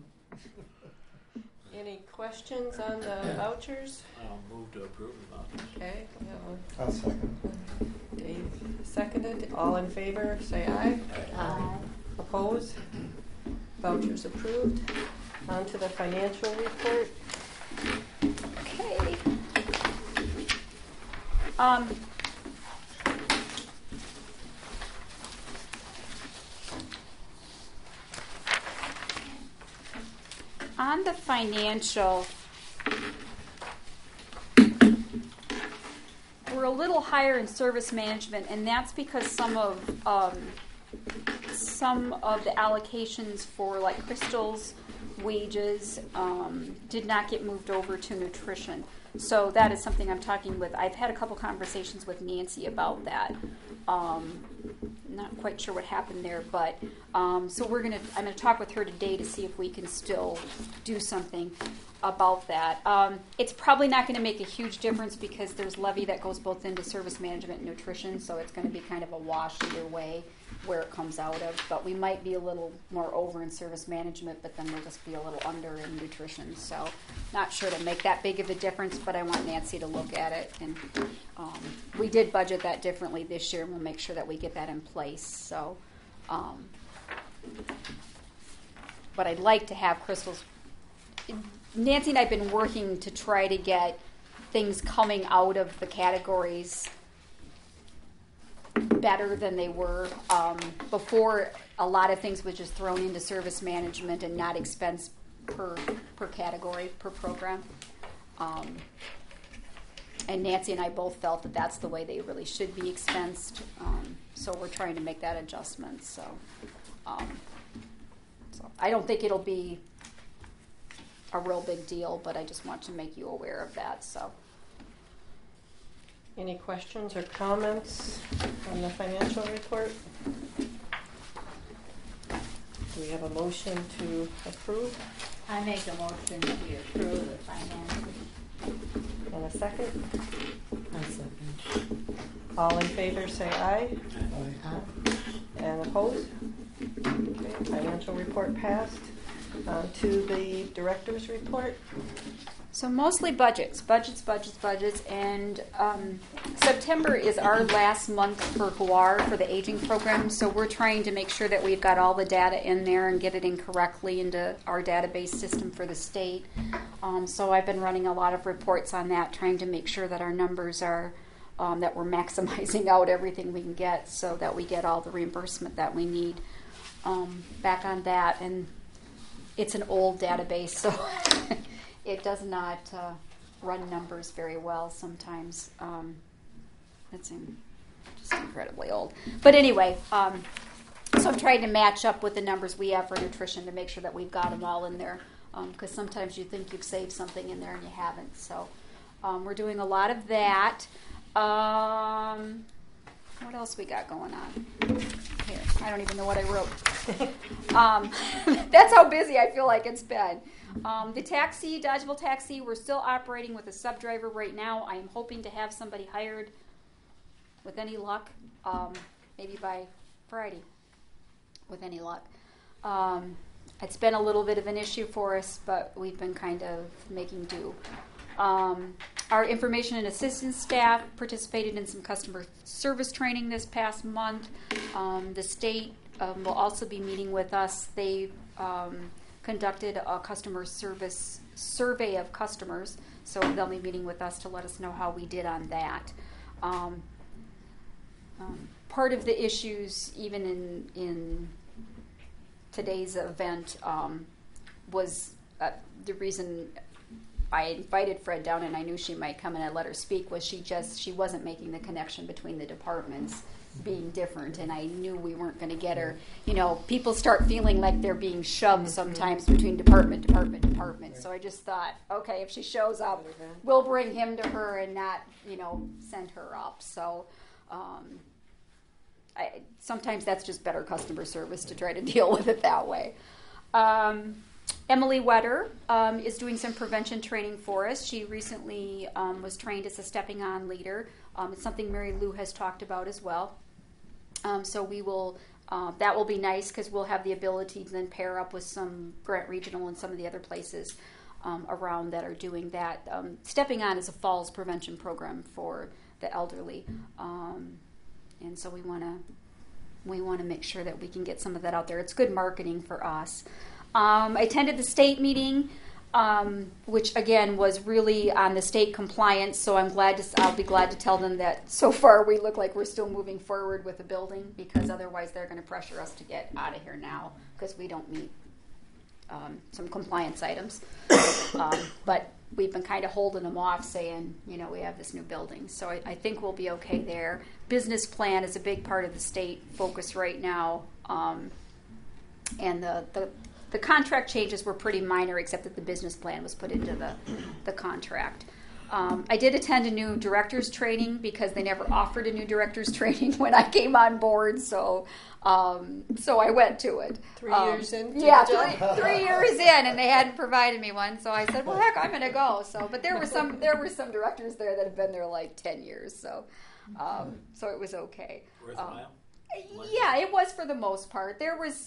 Any questions on the vouchers? I'll move to approve the vouchers. Okay, yeah, I'll second. Dave seconded. All in favor, say aye. Uh, Opposed? Vouchers approved. On to the financial report. Okay. Um, on the financial, we're a little higher in service management, and that's because some of um, some of the allocations for like Crystal's wages um, did not get moved over to nutrition. So that is something I'm talking with. I've had a couple conversations with Nancy about that. Um, not quite sure what happened there, but um, so we're gonna. I'm gonna talk with her today to see if we can still do something about that. Um, it's probably not going to make a huge difference because there's levy that goes both into service management and nutrition, so it's going to be kind of a wash either way where it comes out of. But we might be a little more over in service management, but then we'll just be a little under in nutrition. So not sure to make that big of a difference, but I want Nancy to look at it. And um, we did budget that differently this year, and we'll make sure that we get that in place. So, um, but I'd like to have Crystal's. Nancy and I have been working to try to get things coming out of the categories better than they were um, before. A lot of things was just thrown into service management and not expense per per category, per program. Um, and Nancy and I both felt that that's the way they really should be expensed. Um, so we're trying to make that adjustment. So, um, so I don't think it'll be a real big deal, but I just want to make you aware of that. So, Any questions or comments on the financial report? Do we have a motion to approve? I make a motion to approve the finances. And a second? I second. All in favor say aye. Aye. And opposed? Okay, financial report passed. Uh, to the director's report. so mostly budgets, budgets, budgets, budgets, and um, September is our last month for G U A R for the aging program. So we're trying to make sure that we've got all the data in there and get it in correctly into our database system for the state. Um, so I've been running a lot of reports on that, trying to make sure that our numbers are um, that we're maximizing out everything we can get, so that we get all the reimbursement that we need. Um, back on that, and it's an old database, so it does not uh, run numbers very well sometimes. Um, it's in, just incredibly old. But anyway, um, so I'm trying to match up with the numbers we have for nutrition to make sure that we've got them all in there, because um, sometimes you think you've saved something in there and you haven't. So um, we're doing a lot of that. Um, what else we got going on? Here, I don't even know what I wrote. um, that's how busy I feel like it's been. Um, the taxi, Dodgeville Taxi, we're still operating with a sub driver right now. I am hoping to have somebody hired, with any luck, um, maybe by Friday, with any luck. Um, it's been a little bit of an issue for us, but we've been kind of making do. Um, our information and assistance staff participated in some customer service training this past month. Um, the state um, will also be meeting with us. They um, conducted a customer service survey of customers, so they'll be meeting with us to let us know how we did on that. Um, um, part of the issues, even in, in today's event, um, was uh, the reason I invited Fred down, and I knew she might come, and I let her speak, was she just, she wasn't making the connection between the departments being different, and I knew we weren't going to get her. You know, people start feeling like they're being shoved sometimes between department, department, department. So I just thought, okay, if she shows up, we'll bring him to her and not, you know, send her up. So um, I, sometimes that's just better customer service to try to deal with it that way. Um, Emily Wetter um, is doing some prevention training for us. She recently um, was trained as a stepping on leader. Um, it's something Mary Lou has talked about as well. Um, so we will, uh, that will be nice because we'll have the ability to then pair up with some Grant Regional and some of the other places um, around that are doing that. Um, stepping on is a falls prevention program for the elderly. Um, and so we want to we want to make sure that we can get some of that out there. It's good marketing for us. Um, I attended the state meeting, um, which again was really on the state compliance. So I'm glad to. I'll be glad to tell them that so far we look like we're still moving forward with the building, because otherwise they're going to pressure us to get out of here now because we don't meet um, some compliance items. um, but we've been kind of holding them off, saying, you know, we have this new building, so I, I think we'll be okay there. Business plan is a big part of the state focus right now, um, and the the. The contract changes were pretty minor, except that the business plan was put into the, the contract. Um, I did attend a new director's training because they never offered a new director's training when I came on board, so um, so I went to it. Three um, years in? Yeah, three, three years in, and they hadn't provided me one, so I said, well, heck, I'm going to go. So, but there were some there were some directors there that have been there like ten years, so um, so it was okay. Worthwhile? Um, yeah, it was for the most part. There was.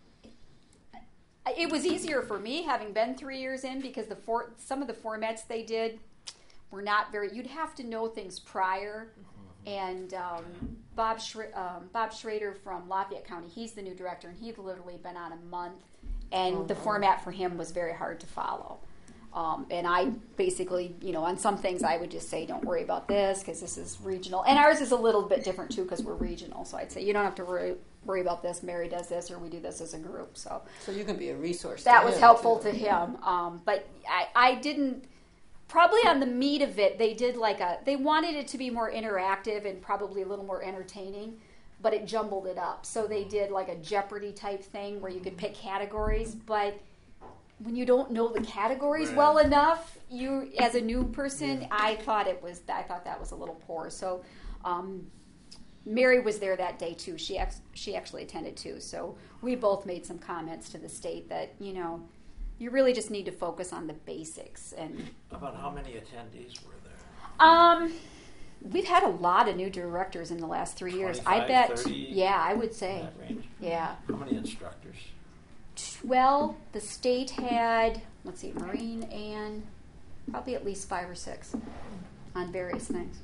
It was easier for me having been three years in because the for, some of the formats they did were not very. You'd have to know things prior, and um, Bob Schra- um, Bob Schrader from Lafayette County, he's the new director, and he'd literally been on a month, and oh, the format for him was very hard to follow. Um, and I basically, you know, on some things I would just say, don't worry about this because this is regional, and ours is a little bit different too because we're regional. So I'd say you don't have to worry. worry about this, Mary does this, or we do this as a group. So so you can be a resource. That to was him, helpful too. to him. Um, but I, I didn't, probably on the meat of it, they did like a, they wanted it to be more interactive and probably a little more entertaining, but it jumbled it up. So they did like a Jeopardy type thing where you could pick categories, but when you don't know the categories Right. well enough, you, as a new person, I thought it was, I thought that was a little poor. So, um, Mary was there that day too. She ex- she actually attended too. So we both made some comments to the state that, you know, you really just need to focus on the basics. And About how many attendees were there? um, we've had a lot of new directors in the last three years. I twenty-five, bet. thirty? Yeah, I would say. In that range? Yeah. How many instructors? Well, the state had, let's see, Marine and probably at least five or six on various things.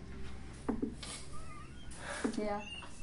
Yeah.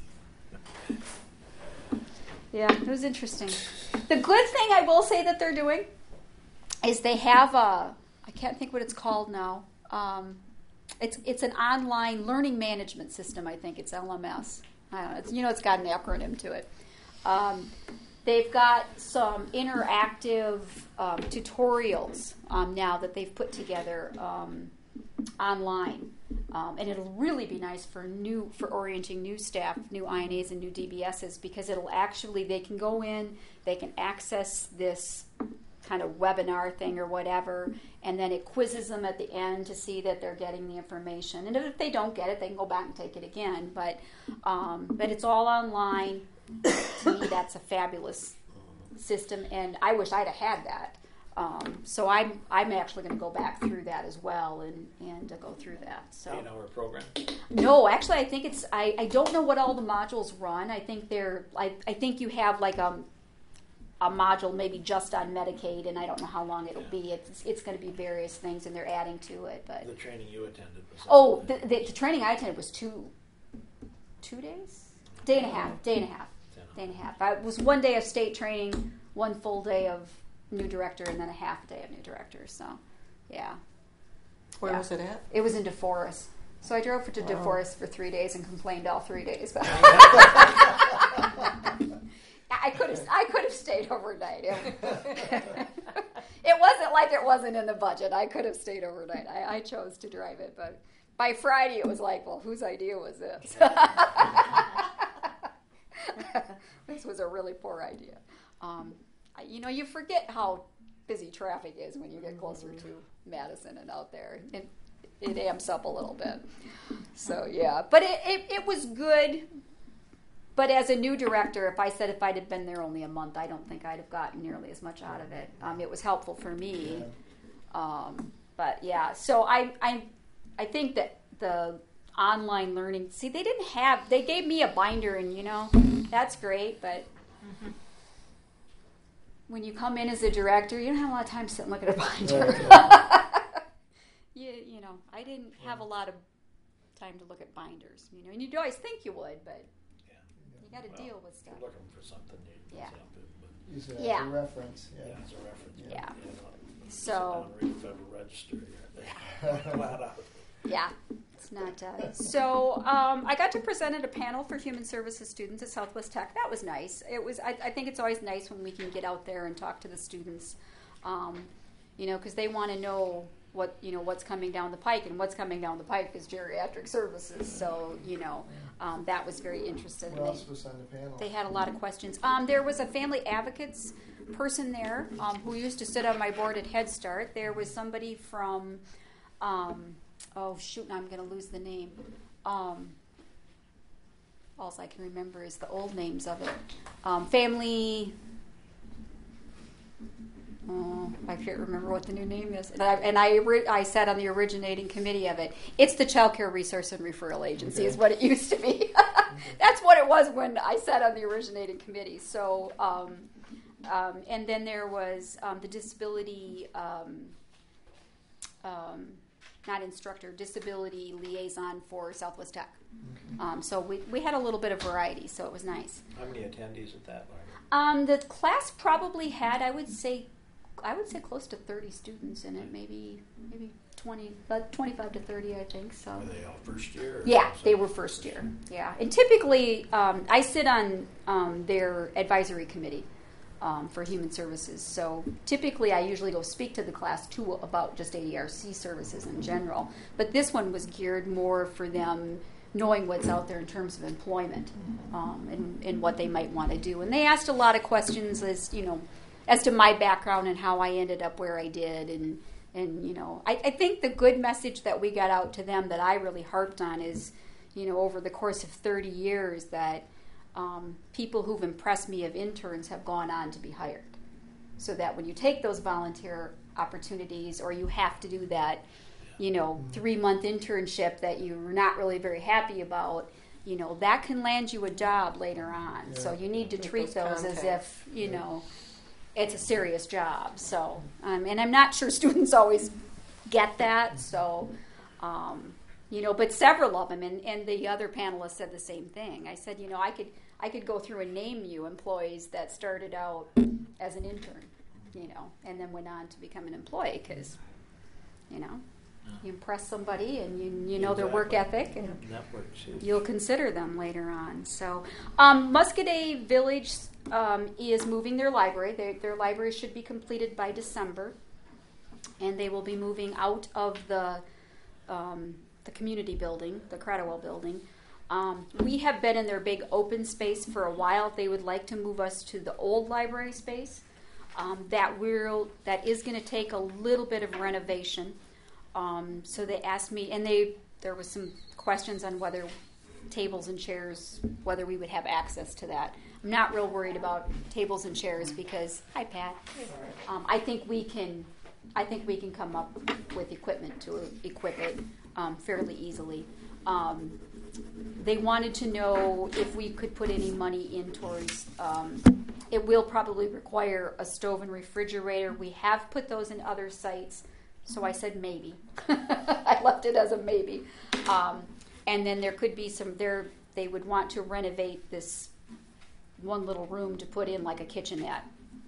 Yeah, it was interesting. The good thing I will say that they're doing is they have a, I can't think what it's called now. Um, it's it's an online learning management system, I think. It's L M S. I don't know. It's, you know, it's got an acronym to it. Um, they've got some interactive um, tutorials um, now that they've put together um, online. Um, and it'll really be nice for new for orienting new staff, new I N As, and new D B Ss, because it'll actually, they can go in, they can access this kind of webinar thing or whatever, and then it quizzes them at the end to see that they're getting the information. And if they don't get it, they can go back and take it again. But um, but it's all online. To me, that's a fabulous system, and I wish I'd have had that. Um, so I'm I'm actually going to go back through that as well and and uh, go through that. So Eight-hour program. no, actually, I think it's I, I don't know what all the modules run. I think they're I I think you have like um a module maybe just on Medicaid, and I don't know how long it'll be. It's it's going to be various things, and they're adding to it. But The training you attended was oh, the, the, the training I attended was two two days, day and a half, day and a half, day and a half. I, it was one day of state training, one full day of new director, and then a half day of new director. So, yeah. Where Yeah. was it at? It was in DeForest. So I drove to DeForest for three days and complained all three days. But I could have I could have stayed overnight. It, it wasn't like it wasn't in the budget. I could have stayed overnight. I, I chose to drive it, but by Friday it was like, well, whose idea was this? This was a really poor idea. Um, I- you know, you forget how busy traffic is when you get closer to Madison and out there. It, it amps up a little bit. So, yeah. But it, it, it was good. But as a new director, if I said if I'd have been there only a month, I don't think I'd have gotten nearly as much out of it. Um, it was helpful for me. Um, but, yeah. So I, I, I think that the online learning, see, they didn't have, they gave me a binder, and, you know, that's great, but mm-hmm. when you come in as a director, you don't have a lot of time to sit and look at a binder. you, you know, I didn't have a lot of time to look at binders, you know, and you'd always think you would, but Yeah. you got to Well, deal with If stuff. you're looking for something, you Yeah. use it, but Use it Yeah. as a reference. yeah, Yeah. as a reference. Yeah. You know, So- sit down and read the Federal Register. You're flat out. Yeah, it's not. Uh, so um, I got to present at a panel for human services students at Southwest Tech. That was nice. It was. I, I think it's always nice when we can get out there and talk to the students, um, you know, because they want to know what you know what's coming down the pike, and what's coming down the pike is geriatric services. So you know, um, that was very interesting. What else was on the panel? They had a lot of questions. Um, there was a family advocates person there um, who used to sit on my board at Head Start. There was somebody from, um, oh shoot, now I'm going to lose the name. Um, all I can remember is the old names of it. Um, family, oh, I can't remember what the new name is. And I, and I, ri- I sat on the originating committee of it. It's the Child Care Resource and Referral Agency Okay. is what it used to be. That's what it was when I sat on the originating committee. So, um, um, and then there was um, the disability, um, um, not instructor, disability liaison for Southwest Tech. Okay. Um, so we, we had a little bit of variety, so it was nice. How many attendees at that, Larry? Um, the class probably had, I would say, I would say close to thirty students in it, maybe maybe twenty, about twenty-five to thirty, I think. So. Were they all first year? Or Yeah, something? they were first year. Yeah, and typically um, I sit on um, their advisory committee. um, for human services. So typically I usually go speak to the class too about just A D R C services in general. But this one was geared more for them knowing what's out there in terms of employment um, and, and what they might want to do. And they asked a lot of questions as, you know, as to my background and how I ended up where I did. And, and you know, I, I think the good message that we got out to them that I really harped on is, you know, over the course of thirty years that um, people who've impressed me of interns have gone on to be hired. So that when you take those volunteer opportunities or you have to do that, you know, three-month internship that you're not really very happy about, you know, that can land you a job later on. Yeah. So you need to Make treat those those as contacts. if, you know, it's a serious job. So, um, and I'm not sure students always get that. So, um, you know, but several of them, and, and the other panelists said the same thing. I said, you know, I could I could go through and name you employees that started out as an intern, you know, and then went on to become an employee because, you know, you impress somebody and you you know their work Exactly. ethic and Network shoots. you'll consider them later on. So, um, Muscadet Village um, is moving their library. Their, their library should be completed by December, and they will be moving out of the um, the community building, the Cradwell building. Um, we have been in their big open space for a while. They would like to move us to the old library space. Um, that will that is going to take a little bit of renovation. Um, so they asked me, and they there was some questions on whether tables and chairs, whether we would have access to that. I'm not real worried about tables and chairs because, hi Pat, um, I think we can, I think we can come up with equipment to equip it um, fairly easily. Um, they wanted to know if we could put any money in towards. Um, it will probably require a stove and refrigerator. We have put those in other sites. So I said maybe. I left it as a maybe. Um, and then there could be some, there they would want to renovate this one little room to put in like a kitchenette.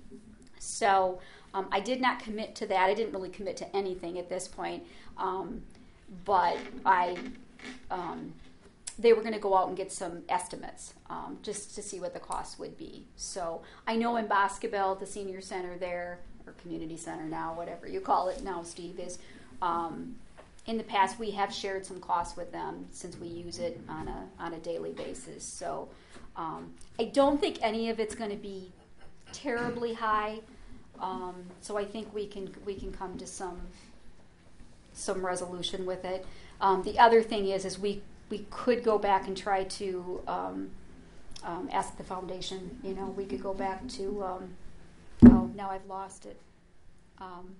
So um, I did not commit to that. I didn't really commit to anything at this point. Um, but I, um, they were going to go out and get some estimates um, just to see what the cost would be. So I know in Boscobel, the senior center there, or community center now, whatever you call it now, Steve, is um, in the past we have shared some costs with them since we use it on a on a daily basis. So um, I don't think any of it's going to be terribly high. Um, so I think we can we can come to some some resolution with it. Um, the other thing is is we we could go back and try to um, um, ask the foundation. You know, we could go back to. Um, Oh, now I've lost it. Um,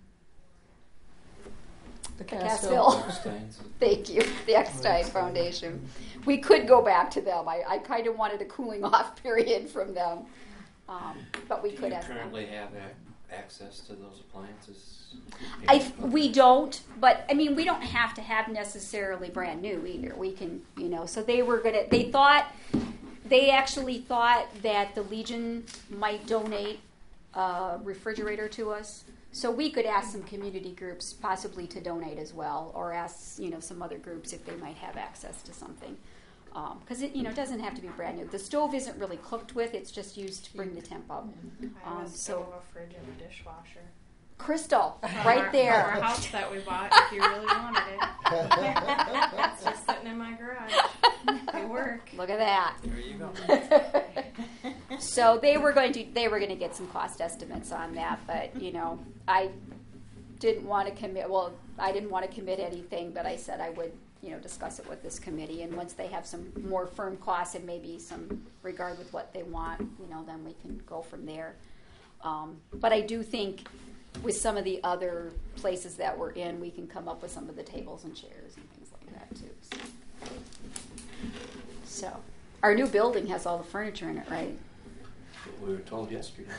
The Cassville. Steins. Thank you, the Eckstein Foundation. We could go back to them. I, I kind of wanted a cooling off period from them, um, but we Do could you ask them. currently have ac- access to those appliances? I, we don't, but I mean, we don't have to have necessarily brand new either. We can, you know, so they were gonna, they thought, they actually thought that the Legion might donate a refrigerator to us. So we could ask some community groups possibly to donate as well, or ask, you know, some other groups if they might have access to something. Because, it you know, doesn't have to be brand new. The stove isn't really cooked with. It's just used to bring the temp up. I have Um, a so- stove, a fridge, and a dishwasher. Crystal, From right our, there. From our house that we bought, if you really wanted it. It's just sitting in my garage. They work. Look at that. There you go. So they were going to they were going to get some cost estimates on that, but you know, I didn't want to commit. Well, I didn't want to commit anything, but I said I would, you know, discuss it with this committee, and once they have some more firm costs and maybe some regard with what they want, you know, then we can go from there. Um, but I do think with some of the other places that we're in, we can come up with some of the tables and chairs and things like that too. So, so our new building has all the furniture in it, right? We were told yesterday.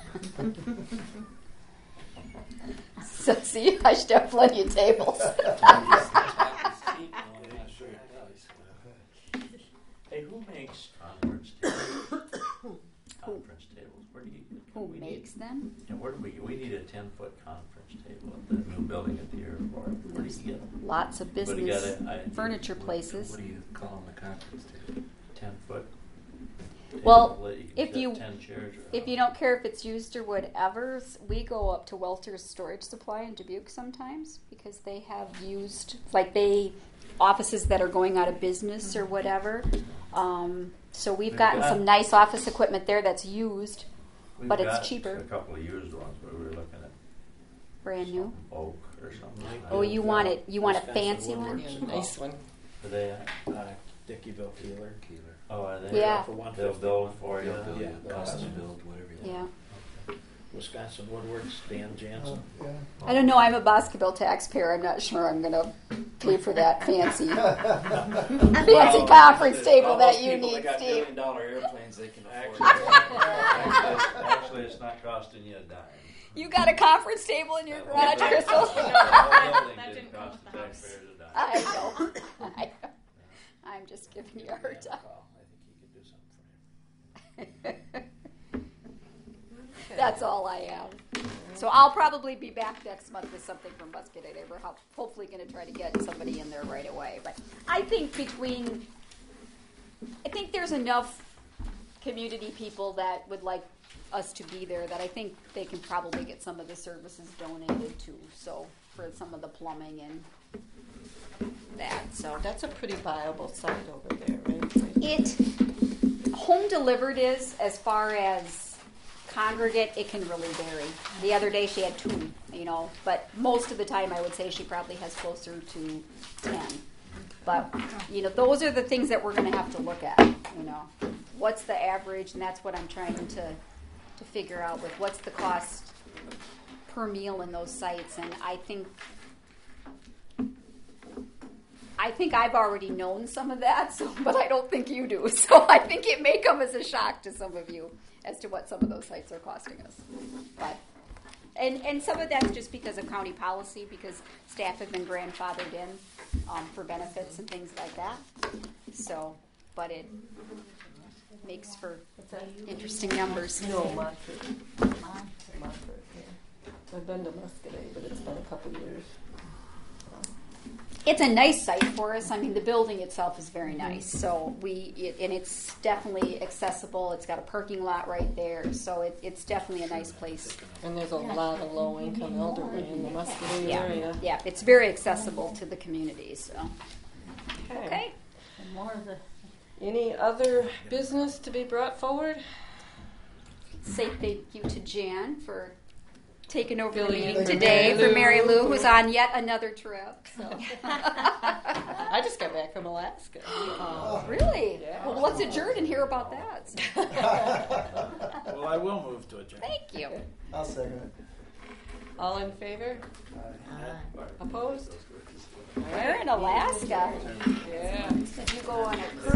So see, I should have plenty of tables. Hey, who makes conference tables? Conference tables. Where do you? Who we makes need, them? And where do we? We need a ten foot conference table at the new building at the airport. Where do you get them? Lots of But you business gotta- I- furniture What- places. What do you call them, the conference table? Ten foot. Well, let- can if set you- ten chairs around. If you don't care if it's used or whatever, s- we go up to Welter's Storage Supply in Dubuque sometimes because they have used, like they, offices that are going out of business or whatever. Um, so we've We've gotten got- some nice office equipment there that's used, We've but it's got cheaper. A couple of used ones, but we were looking at brand new. oak or something. Like Oh, you want it? You want a Wisconsin fancy one? Woodworks. Yeah, nice one. Are they at? Uh, Dickeyville Keeler. Keeler. Oh, are they? Yeah. For one They'll fifty. build for you. They'll build, Yeah. custom build, whatever you Yeah. want. Wisconsin Woodworks, Dan Oh, Jansen. yeah. I don't know. I'm a Boscoville taxpayer. I'm not sure I'm going to pay for that fancy, fancy conference table that you need, Steve. dollar airplanes they can Actually, actually, it's not costing you a dime. You got a conference table in your That garage, whole Crystal? building- that whole building That didn't didn't come cost with the the house. taxpayers a dime. I know. I know. I'm just giving you a hard time. Well, I think he could do something for you. That's all I have. So I'll probably be back next month with something from Muscatine. We're ho- hopefully going to try to get somebody in there right away. But I think between, I think there's enough community people that would like us to be there that I think they can probably get some of the services donated too. So for some of the plumbing and that. So That's a pretty viable site over there, right? it home delivered is as far as congregate, it can really vary. The other day she had two, you know, but most of the time I would say she probably has closer to ten. But, you know, those are the things that we're going to have to look at, you know. What's the average, and that's what I'm trying to, to figure out with what's the cost per meal in those sites. And I think I think I've already known some of that, so, but I don't think you do. So I think it may come as a shock to some of you as to what some of those sites are costing us. But and and some of that's just because of county policy, because staff have been grandfathered in um, for benefits and things like that. So, but it makes for interesting numbers. No, Montfort. Montfort, yeah. I've been to Muscatine, but it's been a couple years. It's a nice site for us. I mean, the building itself is very nice. So we, it, and it's definitely accessible. It's got a parking lot right there. So it, it's definitely a nice place. And there's a lot of low-income elderly in the Muscatine Yeah, area. yeah. It's very accessible to the community. So okay. And more of the Any other business to be brought forward? Say thank you to Jan for taking over the Filling in meeting for today Mary for Mary Lou. Lou, who's on yet another trip. So. I just got back from Alaska. Oh, really? Yeah. Well, let's adjourn and hear about that. Well, I will move to adjourn. Thank you. I'll second it. All in favor? Aye. Opposed? We're in Alaska. Yeah. Did you go on a cruise?